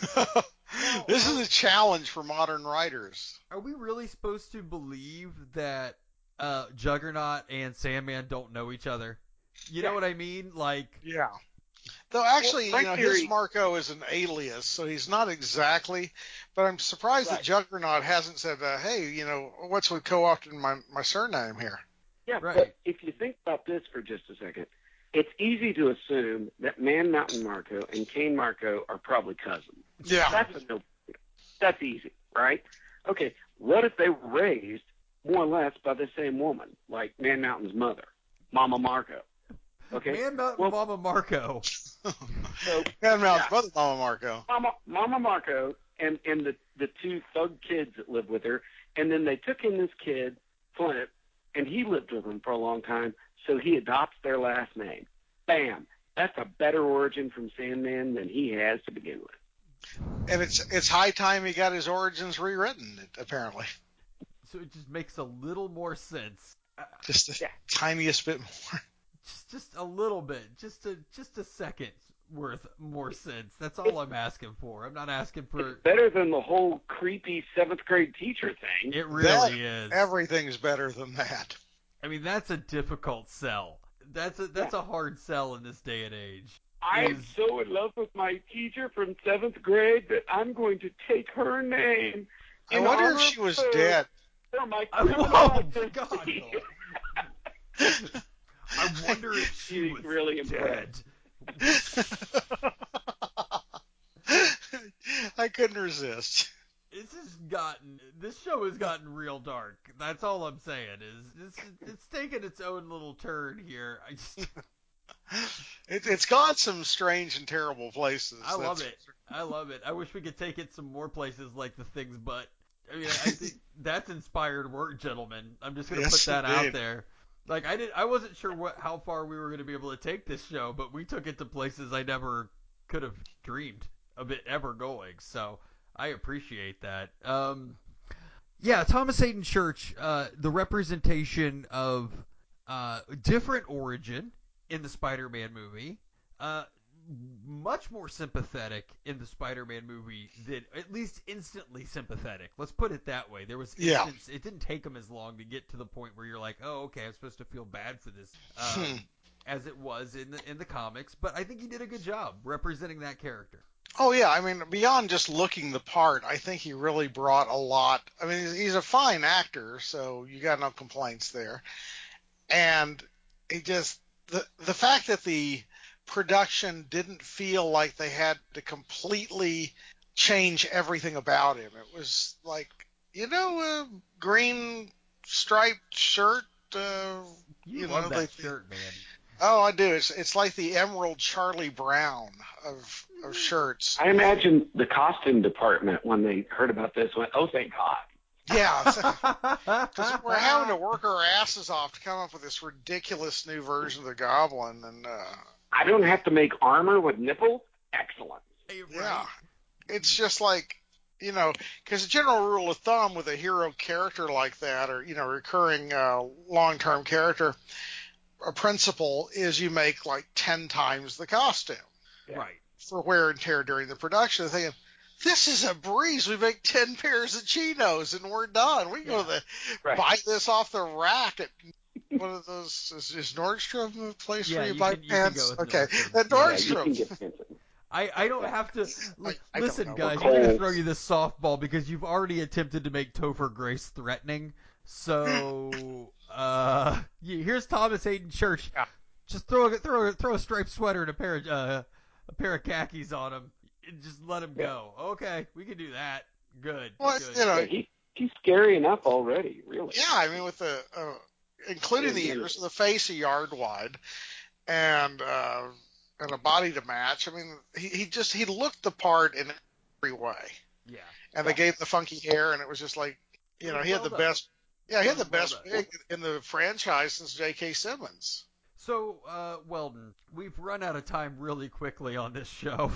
This is a challenge for modern writers. Are we really supposed to believe that Juggernaut and Sandman don't know each other? You know what I mean? Like, Yeah. Though actually, Well, my theory- his Marco is an alias, so he's not exactly. But I'm surprised that Right. Juggernaut hasn't said, "Hey, what's with co-opting my surname here?" Yeah, Right. but if you think about this for just a second, it's easy to assume that Man Mountain Marco and Kane Marco are probably cousins. Yeah. That's easy, right? Okay, what if they were raised more or less by the same woman, like Man Mountain's mother, Mama Marco? Okay, Man Mountain well- Mama Marco. so And Mal's Yeah. brother, Mama Marco. Mama Marco and the 2 thug kids that lived with her, and then they took in this kid, Flint, and he lived with them for a long time, so he adopts their last name. Bam! That's a better origin from Sandman than he has to begin with. And it's high time he got his origins rewritten, apparently. So it just makes a little more sense. Just the Yeah. tiniest bit more. Just a little bit. Just a second worth more sense. That's all I'm asking for. I'm not asking for... Better than the whole creepy 7th grade teacher thing. It really is. Everything's better than that. I mean, that's a difficult sell. That's a hard sell in this day and age. I'm so in love with my teacher from 7th grade that I'm going to take her name. I wonder if she was dead. For my Oh, God, no. I wonder if she was really dead. I couldn't resist. This show has gotten real dark. That's all I'm saying. It's taken its own little turn here. It's gone some strange and terrible places. I love it. I wish we could take it some more places like The Thing's Butt. I mean, I think that's inspired work, gentlemen. I'm just gonna put that out there. Like I wasn't sure how far we were gonna be able to take this show, but we took it to places I never could have dreamed of it ever going. So I appreciate that. Yeah, Thomas Hayden Church, the representation of different origin in the Spider-Man movie. Much more sympathetic in the Spider-Man movie than, at least instantly sympathetic. Let's put it that way. There was instance, it didn't take him as long to get to the point where you're like, oh, okay, I'm supposed to feel bad for this, as it was in the comics. But I think he did a good job representing that character. Oh yeah, I mean, beyond just looking the part, I think he really brought a lot. I mean, he's a fine actor, so you got no complaints there. And the fact that the production didn't feel like they had to completely change everything about him. It was like, a green striped shirt. You love that shirt, man. Oh, I do. It's like the Emerald Charlie Brown of shirts. I imagine the costume department, when they heard about this, went, oh, thank God. Yeah, because we're having to work our asses off to come up with this ridiculous new version of the Goblin, and I don't have to make armor with nipples? Excellent. Yeah. It's just like, because the general rule of thumb with a hero character like that, or, recurring long-term character, a principle is you make like 10 times the costume. Right. For wear and tear during the production. Thinking, this is a breeze. We make 10 pairs of chinos and we're done. We can go buy this off the rack at one of those. Is Nordstrom a place where you buy pants? Okay, at Nordstrom. Yeah, I don't have to. Listen, guys, Cold. I'm going to throw you this softball because you've already attempted to make Topher Grace threatening. So, here's Thomas Hayden Church. Yeah. Just throw a striped sweater and a pair of khakis on him. And just let him go. Okay, we can do that. Good. Well, good. He's scary enough already, really. Yeah, I mean, with the including the ears, the face a yard wide, and a body to match. I mean, he looked the part in every way. Yeah. And they gave him the funky hair, and it was just like, he had the best. Yeah, he had the best wig in the franchise since J.K. Simmons. So, Weldon, we've run out of time really quickly on this show.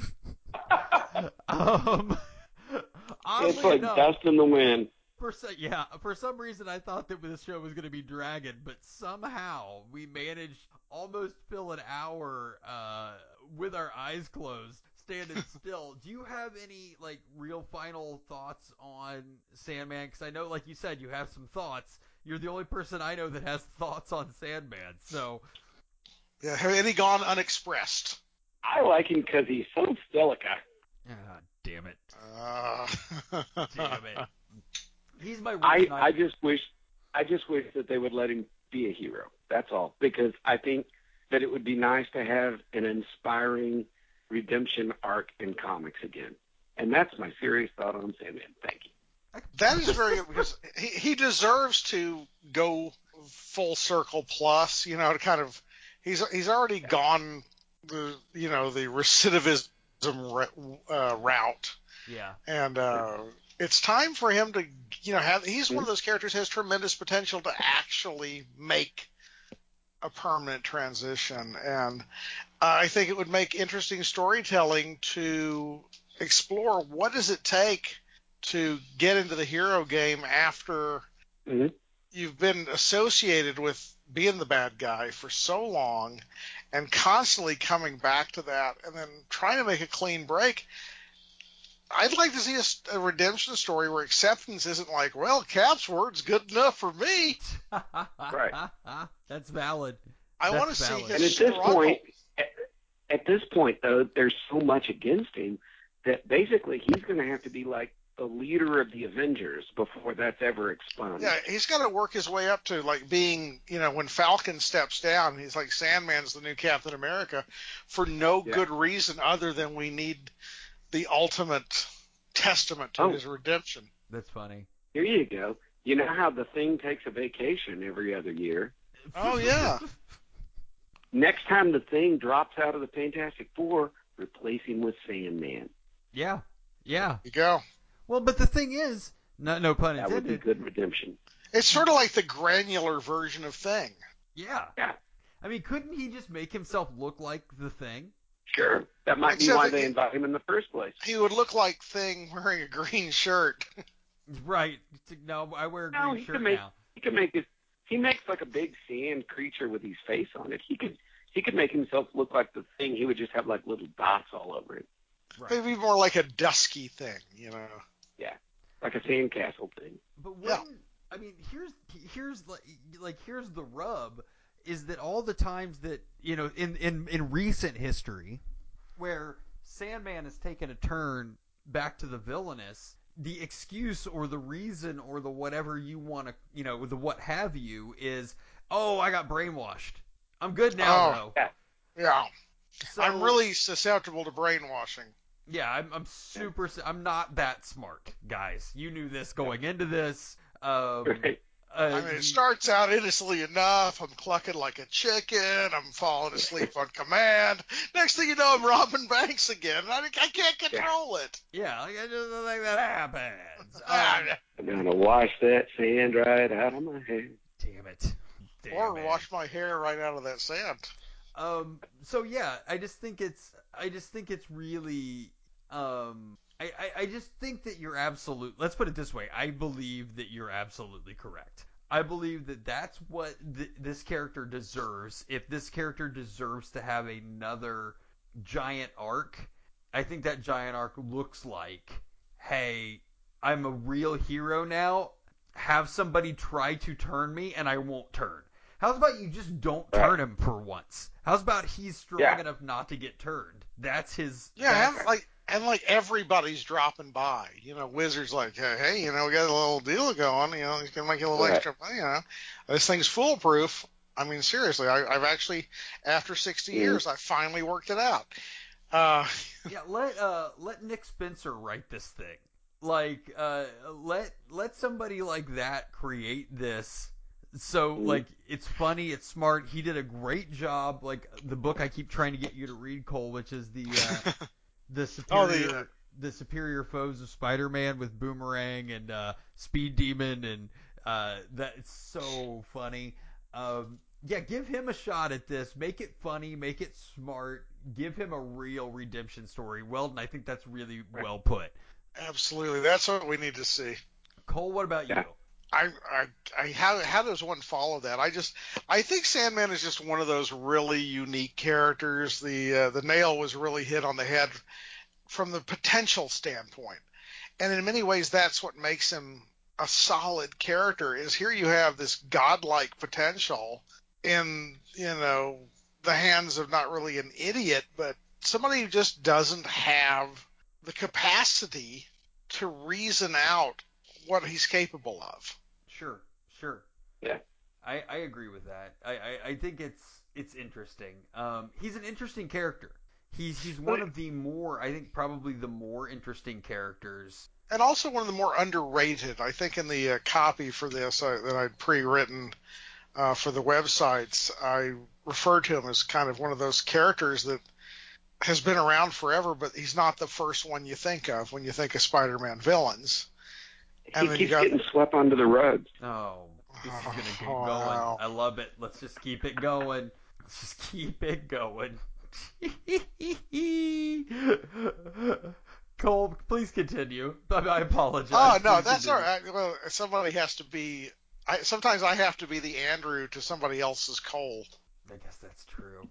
It's like dust in the wind. For some reason I thought that this show was going to be dragging, but somehow we managed almost fill an hour with our eyes closed, standing still. Do you have any real final thoughts on Sandman? Because I know, like you said, you have some thoughts. You're the only person I know that has thoughts on Sandman. So, yeah, have any gone unexpressed? I like him because he's so stoic. Ah, damn it. Damn it. He's my worst I just wish that they would let him be a hero. That's all. Because I think that it would be nice to have an inspiring redemption arc in comics again. And that's my serious thought on Sandman. Thank you. That is very good because he deserves to go full circle plus, to kind of he's already gone the recidivism route. Yeah. And it's time for him to he's one of those characters who has tremendous potential to actually make a permanent transition, and I think it would make interesting storytelling to explore what does it take to get into the hero game after you've been associated with being the bad guy for so long and constantly coming back to that and then trying to make a clean break. I'd like to see a redemption story where acceptance isn't like, well, Cap's word's good enough for me. Right. That's valid. I That's want to see valid. his And struggle. at this point, though, there's so much against him that basically he's going to have to be like the leader of the Avengers before that's ever expunged. Yeah, he's got to work his way up to like being, when Falcon steps down, he's like Sandman's the new Captain America for no good reason other than we need the ultimate testament to his redemption. That's funny. Here you go. You know how the Thing takes a vacation every other year? Oh, yeah. Next time the Thing drops out of the Fantastic Four, replace him with Sandman. Yeah. There you go. Well, but the thing is, no pun That would be intended. good redemption. It's sort of like the granular version of Thing. Yeah. Yeah. I mean, couldn't he just make himself look like the Thing? Sure. That might be Except why that they invite him in the first place. He would look like Thing wearing a green shirt. Right. No, I wear a No, green he shirt could make now. he could make it. He makes like a big sand creature with his face on it. He could make himself look like the Thing. He would just have like little dots all over it. Right. Maybe more like a dusky Thing, Yeah, like a sandcastle thing. But I mean, here's the rub is that all the times that in recent history where Sandman has taken a turn back to the villainous, the excuse or the reason or the whatever you want to the what have you is, oh, I got brainwashed. I'm good now though. Yeah. So, I'm really susceptible to brainwashing. Yeah, I'm not that smart, guys. You knew this going into this. Right. I mean, it starts out innocently enough. I'm clucking like a chicken. I'm falling asleep on command. Next thing you know, I'm robbing banks again. I can't control it. Yeah, I just don't think that happens. I'm gonna wash that sand right out of my hair. Damn it. Or wash my hair right out of that sand. So yeah, I just think it's really I just think that you're let's put it this way, I believe that you're absolutely correct. I believe that that's what this character deserves. If this character deserves to have another giant arc, I think that giant arc looks like, hey, I'm a real hero now. Have somebody try to turn me and I won't turn. How's about you just don't turn him for once? How's about he's strong enough not to get turned? That's his. Yeah, and everybody's dropping by. Wizard's like, hey, we got a little deal going. He's gonna make a little extra money. This thing's foolproof. I mean, seriously, I've actually, after 60 years, I finally worked it out. Yeah, let Nick Spencer write this thing. Like, let somebody like that create this. So, it's funny, it's smart. He did a great job. Like, the book I keep trying to get you to read, Cole, which is the Superior Foes of Spider-Man with Boomerang and Speed Demon, and that's so funny. Yeah, give him a shot at this. Make it funny, make it smart. Give him a real redemption story. Weldon, I think that's really well put. Absolutely, that's what we need to see. Cole, what about you? How does one follow that? I think Sandman is just one of those really unique characters. The nail was really hit on the head from the potential standpoint, and in many ways, that's what makes him a solid character. Is here you have this godlike potential in the hands of not really an idiot, but somebody who just doesn't have the capacity to reason out what he's capable of. Sure. Yeah. I agree with that. I think it's interesting. He's an interesting character. He's one of the more, I think probably the more interesting characters. And also one of the more underrated. I think in the copy for this that I'd pre-written for the websites, I referred to him as kind of one of those characters that has been around forever, but he's not the first one you think of when you think of Spider-Man villains. He keeps getting swept under the rug. Oh, this is going to keep going. Wow. I love it. Let's just keep it going. Cole, please continue. I apologize. Oh, no, that's all right. Well, sometimes I have to be the Andrew to somebody else's Cole. I guess that's true.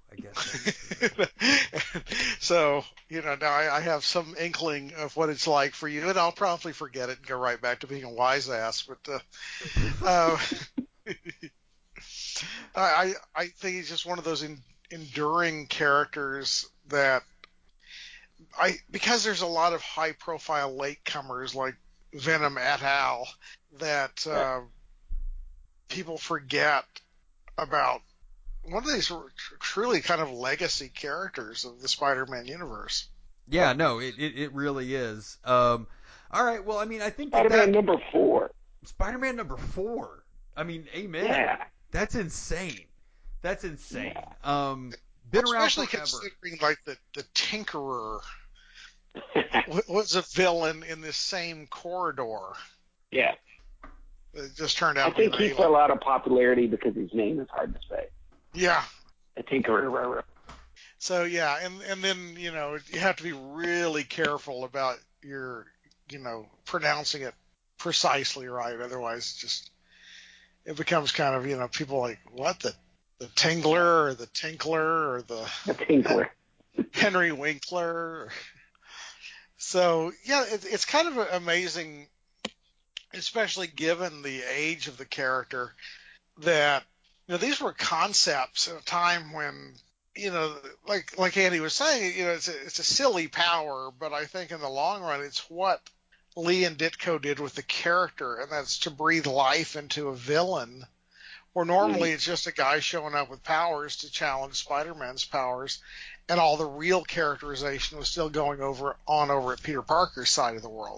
So, now I have some inkling of what it's like for you, and I'll promptly forget it and go right back to being a wise ass. But I think he's just one of those enduring characters that because there's a lot of high profile latecomers like Venom et al. That people forget about one of these truly kind of legacy characters of the Spider-Man universe. Yeah, no, it really is. All right, well, I mean, I think Spider-Man number 4. Spider-Man number 4. I mean, amen. Yeah. That's insane. That's insane. Yeah. Been around Especially forever. considering like the Tinkerer was a villain in this same corridor. Yeah. It just turned out I to be think an he alien. got a lot of popularity because his name is hard to say. Yeah. A Tinkerer. So yeah, and then you have to be really careful about your pronouncing it precisely right. Otherwise, it becomes kind of people like what the Tingler or the Tinkler or the Tinkler. Henry Winkler. So yeah, it's kind of amazing, especially given the age of the character, that these were concepts at a time when like Andy was saying, it's a silly power, but I think in the long run it's what Lee and Ditko did with the character, and that's to breathe life into a villain where normally it's just a guy showing up with powers to challenge Spider-Man's powers, and all the real characterization was still going over at Peter Parker's side of the world.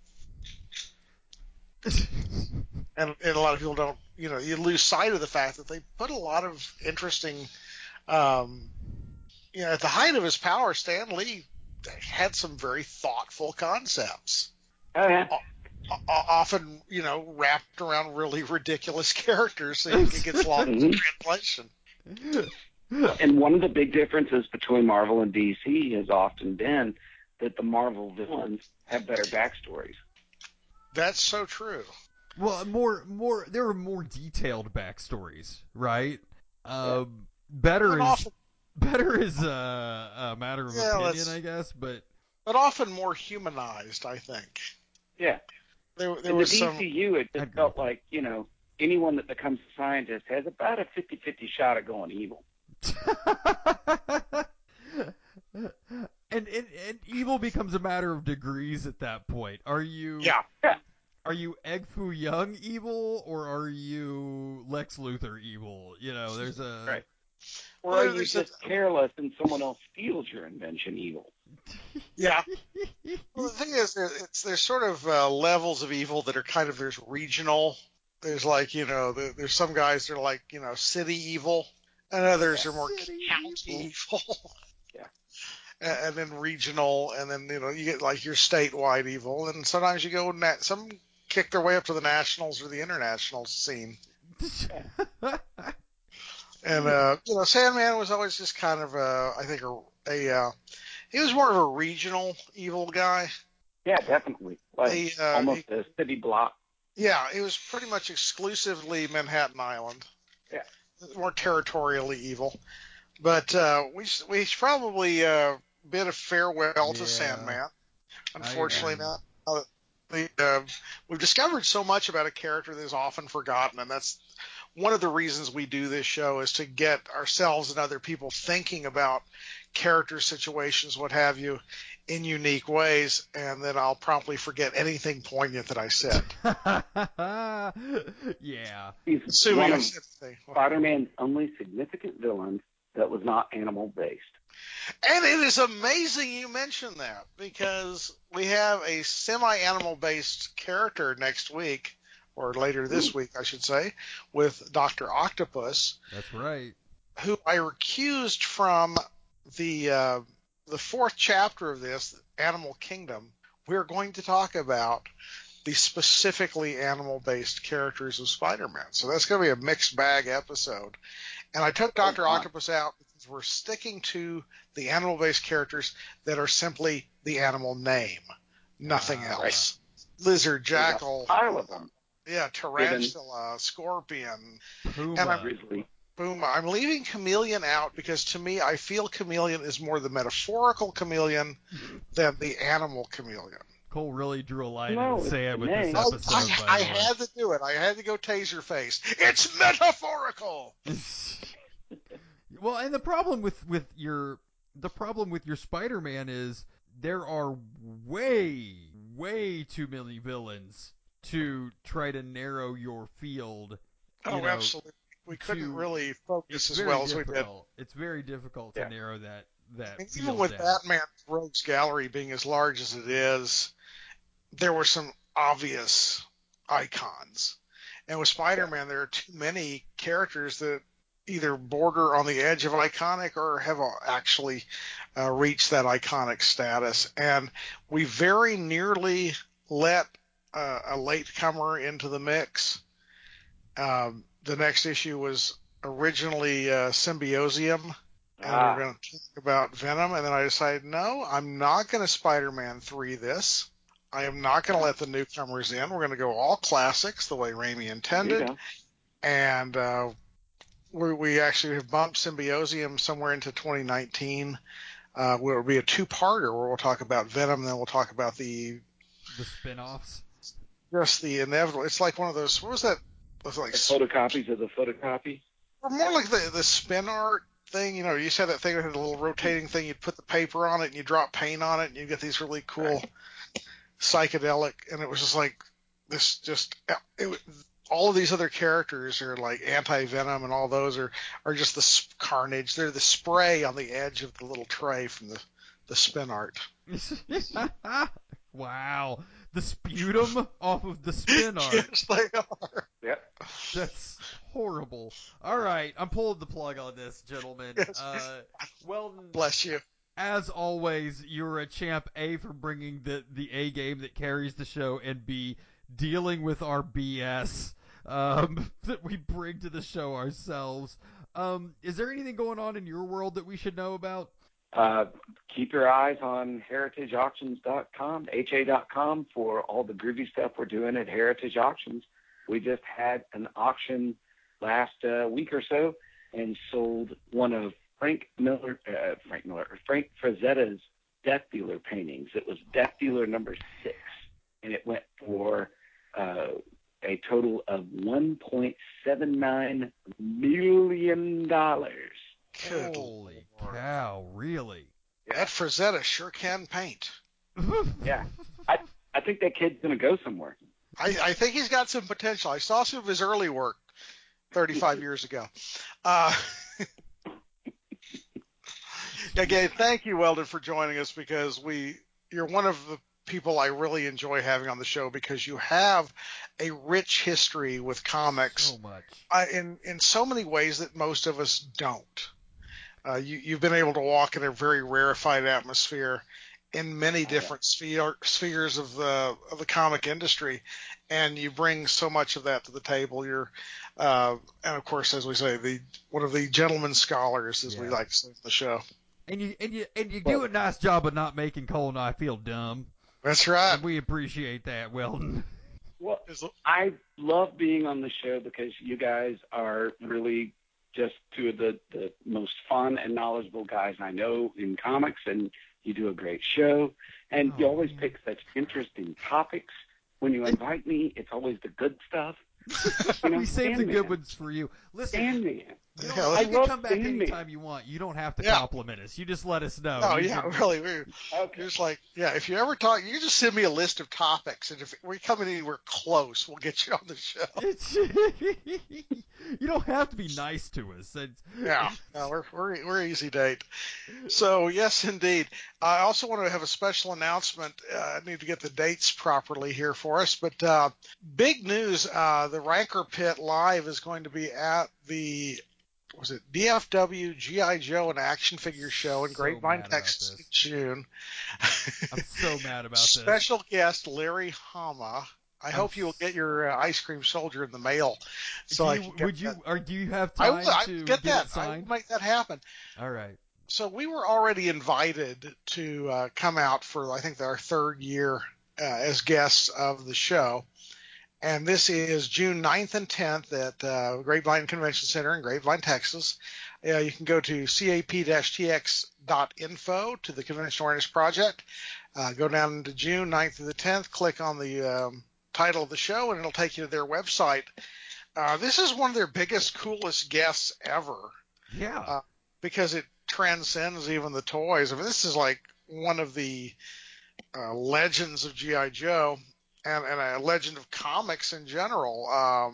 And a lot of people don't, you lose sight of the fact that they put a lot of interesting, at the height of his power, Stan Lee had some very thoughtful concepts. Oh, yeah. Often, wrapped around really ridiculous characters so it gets lost in translation. And one of the big differences between Marvel and DC has often been that the Marvel villains have better backstories. That's so true. Well, there are more detailed backstories, right? Better is a matter of opinion, I guess, but often more humanized, I think. Yeah. There in was the DCU, it just felt like, anyone that becomes a scientist has about a 50-50 shot at going evil. and evil becomes a matter of degrees at that point. Are you Are you Egg Foo Young evil, or are you Lex Luthor evil? There's a right. Or are you just careless and someone else steals your invention evil? Yeah. Well, the thing is, there's sort of levels of evil that are kind of, there's regional. There's like, there's some guys that are like, city evil, and others are more county evil. Yeah. And then regional, and then, you get like your statewide evil, and sometimes you go, some kick their way up to the nationals or the international scene. And, Sandman was always just kind of, I think, he was more of a regional evil guy. Yeah, definitely. Like almost a city block. Yeah, he was pretty much exclusively Manhattan Island. Yeah. More territorially evil. But we should probably bid a farewell to Sandman. Unfortunately not. We've discovered so much about a character that is often forgotten, and that's one of the reasons we do this show, is to get ourselves and other people thinking about character situations, what have you, in unique ways, and then I'll promptly forget anything poignant that I said. Yeah. He's one of Spider-Man's only significant villains that was not animal-based. And it is amazing you mentioned that, because we have a semi-animal-based character next week, or later this week, I should say, with Dr. Octopus. That's right. Who I recused from the fourth chapter of this, Animal Kingdom. We're going to talk about the specifically animal-based characters of Spider-Man. So that's going to be a mixed bag episode. And I took Dr. Octopus out because we're sticking to the animal-based characters that are simply the animal name, nothing else. Right. Lizard, jackal, pile of them. Yeah, tarantula, scorpion, Puma. Puma. I'm leaving chameleon out because to me, I feel chameleon is more the metaphorical chameleon than the animal chameleon. Cole really drew a line No, in the it's sand the with this name. episode. I had to do it. I had to go Taserface. It's metaphorical. Well, and the problem with your Spider-Man is there are way too many villains to try to narrow your field. Oh, absolutely. We couldn't really focus as well as we did. It's very difficult to narrow that And field even with down. Batman's Rogues Gallery being as large as it is, there were some obvious icons. And with Spider-Man, there are too many characters that either border on the edge of iconic or have actually reached that iconic status. And we very nearly let a latecomer into the mix. The next issue was originally Symbiosium, and we were going to talk about Venom, and then I decided, no, I'm not going to Spider-Man 3 this. I am not going to let the newcomers in. We're going to go all classics the way Raimi intended. And we actually have bumped Symbiosium somewhere into 2019. Where it'll be a two-parter where we'll talk about Venom, and then we'll talk about the spin-offs. Just the inevitable. It's like one of those. What was that? Was it like photocopies of the photocopy? Or more like the spin art thing. You know, you said that thing that had a little rotating thing. You'd put the paper on it and you drop paint on it, and you get these really cool psychedelic. And it was just like this. All of these other characters are like anti-Venom, and all those are just the carnage. They're the spray on the edge of the little tray from the spin art. Wow. The sputum off of the spin art. Yes, they are. Yep. That's horrible. All right, I'm pulling the plug on this, gentlemen. Yes. Well, bless you. As always, you're a champ, A, for bringing the A game that carries the show, and B, dealing with our BS that we bring to the show ourselves. Is there anything going on in your world that we should know about? Keep your eyes on heritageauctions.com, ha.com, for all the groovy stuff we're doing at Heritage Auctions. We just had an auction last week or so and sold one of Frank Frazetta's Death Dealer paintings. It was Death Dealer number 6, and it went for a total of $1.79 million. Good Holy cow, really? That Frazetta sure can paint. Yeah. I think that kid's going to go somewhere. I think he's got some potential. I saw some of his early work 35 years ago. Again, thank you, Weldon, for joining us, because you're one of the people I really enjoy having on the show, because you have a rich history with comics. So much. In so many ways that most of us don't. You've been able to walk in a very rarefied atmosphere in many different spheres of the comic industry, and you bring so much of that to the table. You're, and of course, as we say, one of the gentleman scholars, as we like to say in the show. And you do a nice job of not making Cole and I feel dumb. That's right. And we appreciate that, Weldon. Well, I love being on the show because you guys are really just two of the most fun and knowledgeable guys I know in comics, and you do a great show. And you always pick such interesting topics. When you invite me, it's always the good stuff. We save the good ones for you. Listen, Sandman. You can come back anytime you want. You don't have to compliment us. You just let us know. Oh, really. We're just like, if you ever talk, you just send me a list of topics, and if we come in anywhere close, we'll get you on the show. You don't have to be nice to us. We're easy date. So, yes, indeed. I also want to have a special announcement. I need to get the dates properly here for us, but big news, the Ranker Pit Live is going to be at the DFW G.I. Joe and Action Figure Show in Grapevine, Texas in June. I'm so mad about this. Special guest Larry Hama. I hope you will get your Ice Cream Soldier in the mail. So do you have time to get that? Signed? I will make that happen. All right. So we were already invited to come out for, I think, our third year as guests of the show. And this is June 9th and 10th at Grapevine Convention Center in Grapevine, Texas. You can go to cap-tx.info to the Convention Awareness Project. Go down to June 9th through the 10th, click on the title of the show, and it'll take you to their website. This is one of their biggest, coolest guests ever. Yeah. Because it transcends even the toys. I mean, this is like one of the legends of G.I. Joe and a legend of comics in general.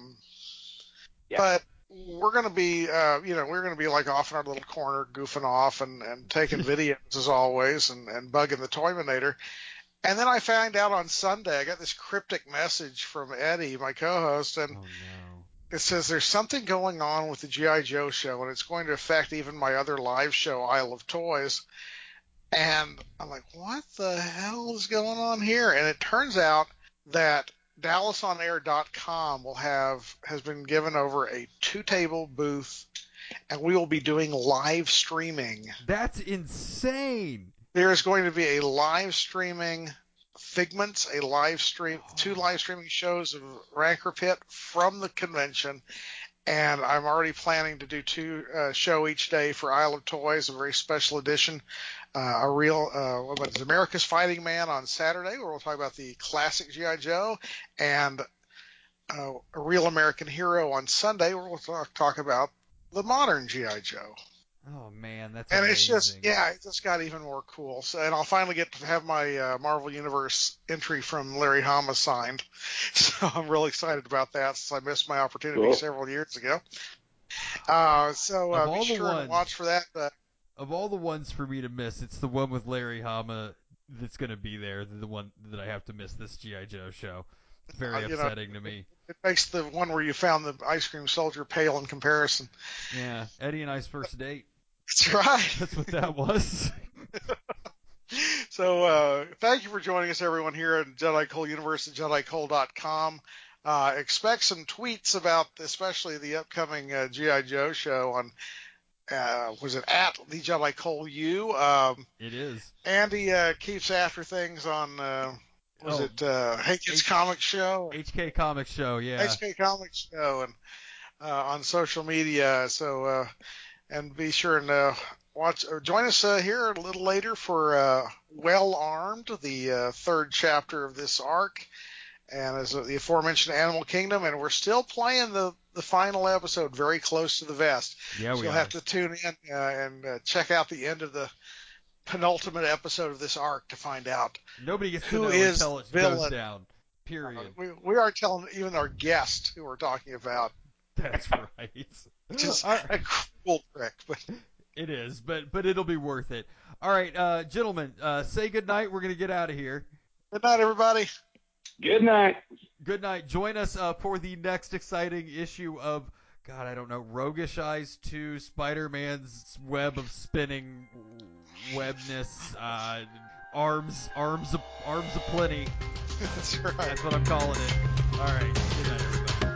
But we're going to be, we're going to be like off in our little corner, goofing off and taking videos as always and bugging the Toyminator. And then I found out on Sunday, I got this cryptic message from Eddie, my co-host, and it says there's something going on with the G.I. Joe show, and it's going to affect even my other live show, Isle of Toys. And I'm like, what the hell is going on here? And it turns out that DallasOnAir.com has been given over a 2-table booth, and we will be doing live streaming. That's insane. There is going to be a live streaming Figments, two live streaming shows of Rancor Pit from the convention, and I'm already planning to do 2 show each day for Isle of Toys, a very special edition. America's Fighting Man on Saturday, where we'll talk about the classic G.I. Joe, and a Real American Hero on Sunday, where we'll talk about the modern G.I. Joe. Oh man, that's and amazing. It just got even more cool. So, and I'll finally get to have my Marvel Universe entry from Larry Hama signed. So I'm really excited about that, since I missed my opportunity several years ago. Be sure to watch for that. Of all the ones for me to miss, it's the one with Larry Hama that's going to be there, the one that I have to miss this G.I. Joe show. It's very upsetting to me. It makes the one where you found the ice cream soldier pale in comparison. Yeah, Eddie and I's first date. That's right. That's what that was. So thank you for joining us, everyone, here at Jedi Cole Universe at JediCole.com. Expect some tweets about especially the upcoming G.I. Joe show on, was it at the Jedi Cole U? It is. Andy keeps after things on, Hey Kids Comic Show? HK Comic Show, yeah. HK Comic Show, and on social media. So, and be sure and join us here a little later for Well Armed, the 3rd chapter of this arc, and as the aforementioned Animal Kingdom, and we're still playing the final episode, very close to the vest. Yeah, so you'll have to tune in and check out the end of the penultimate episode of this arc to find out nobody gets who to know is until it villain. goes down. Period. We aren't telling even our guest who we're talking about. That's right. Which is a cool trick, but it is, but it'll be worth it. All right, gentlemen, say good night. We're gonna get out of here. Good night, everybody. Good night. Good night. Join us for the next exciting issue of, God, I don't know, Roguish Eyes 2, Spider-Man's Web of Spinning Webness, arms aplenty. That's right. That's what I'm calling it. All right. Good night, everybody.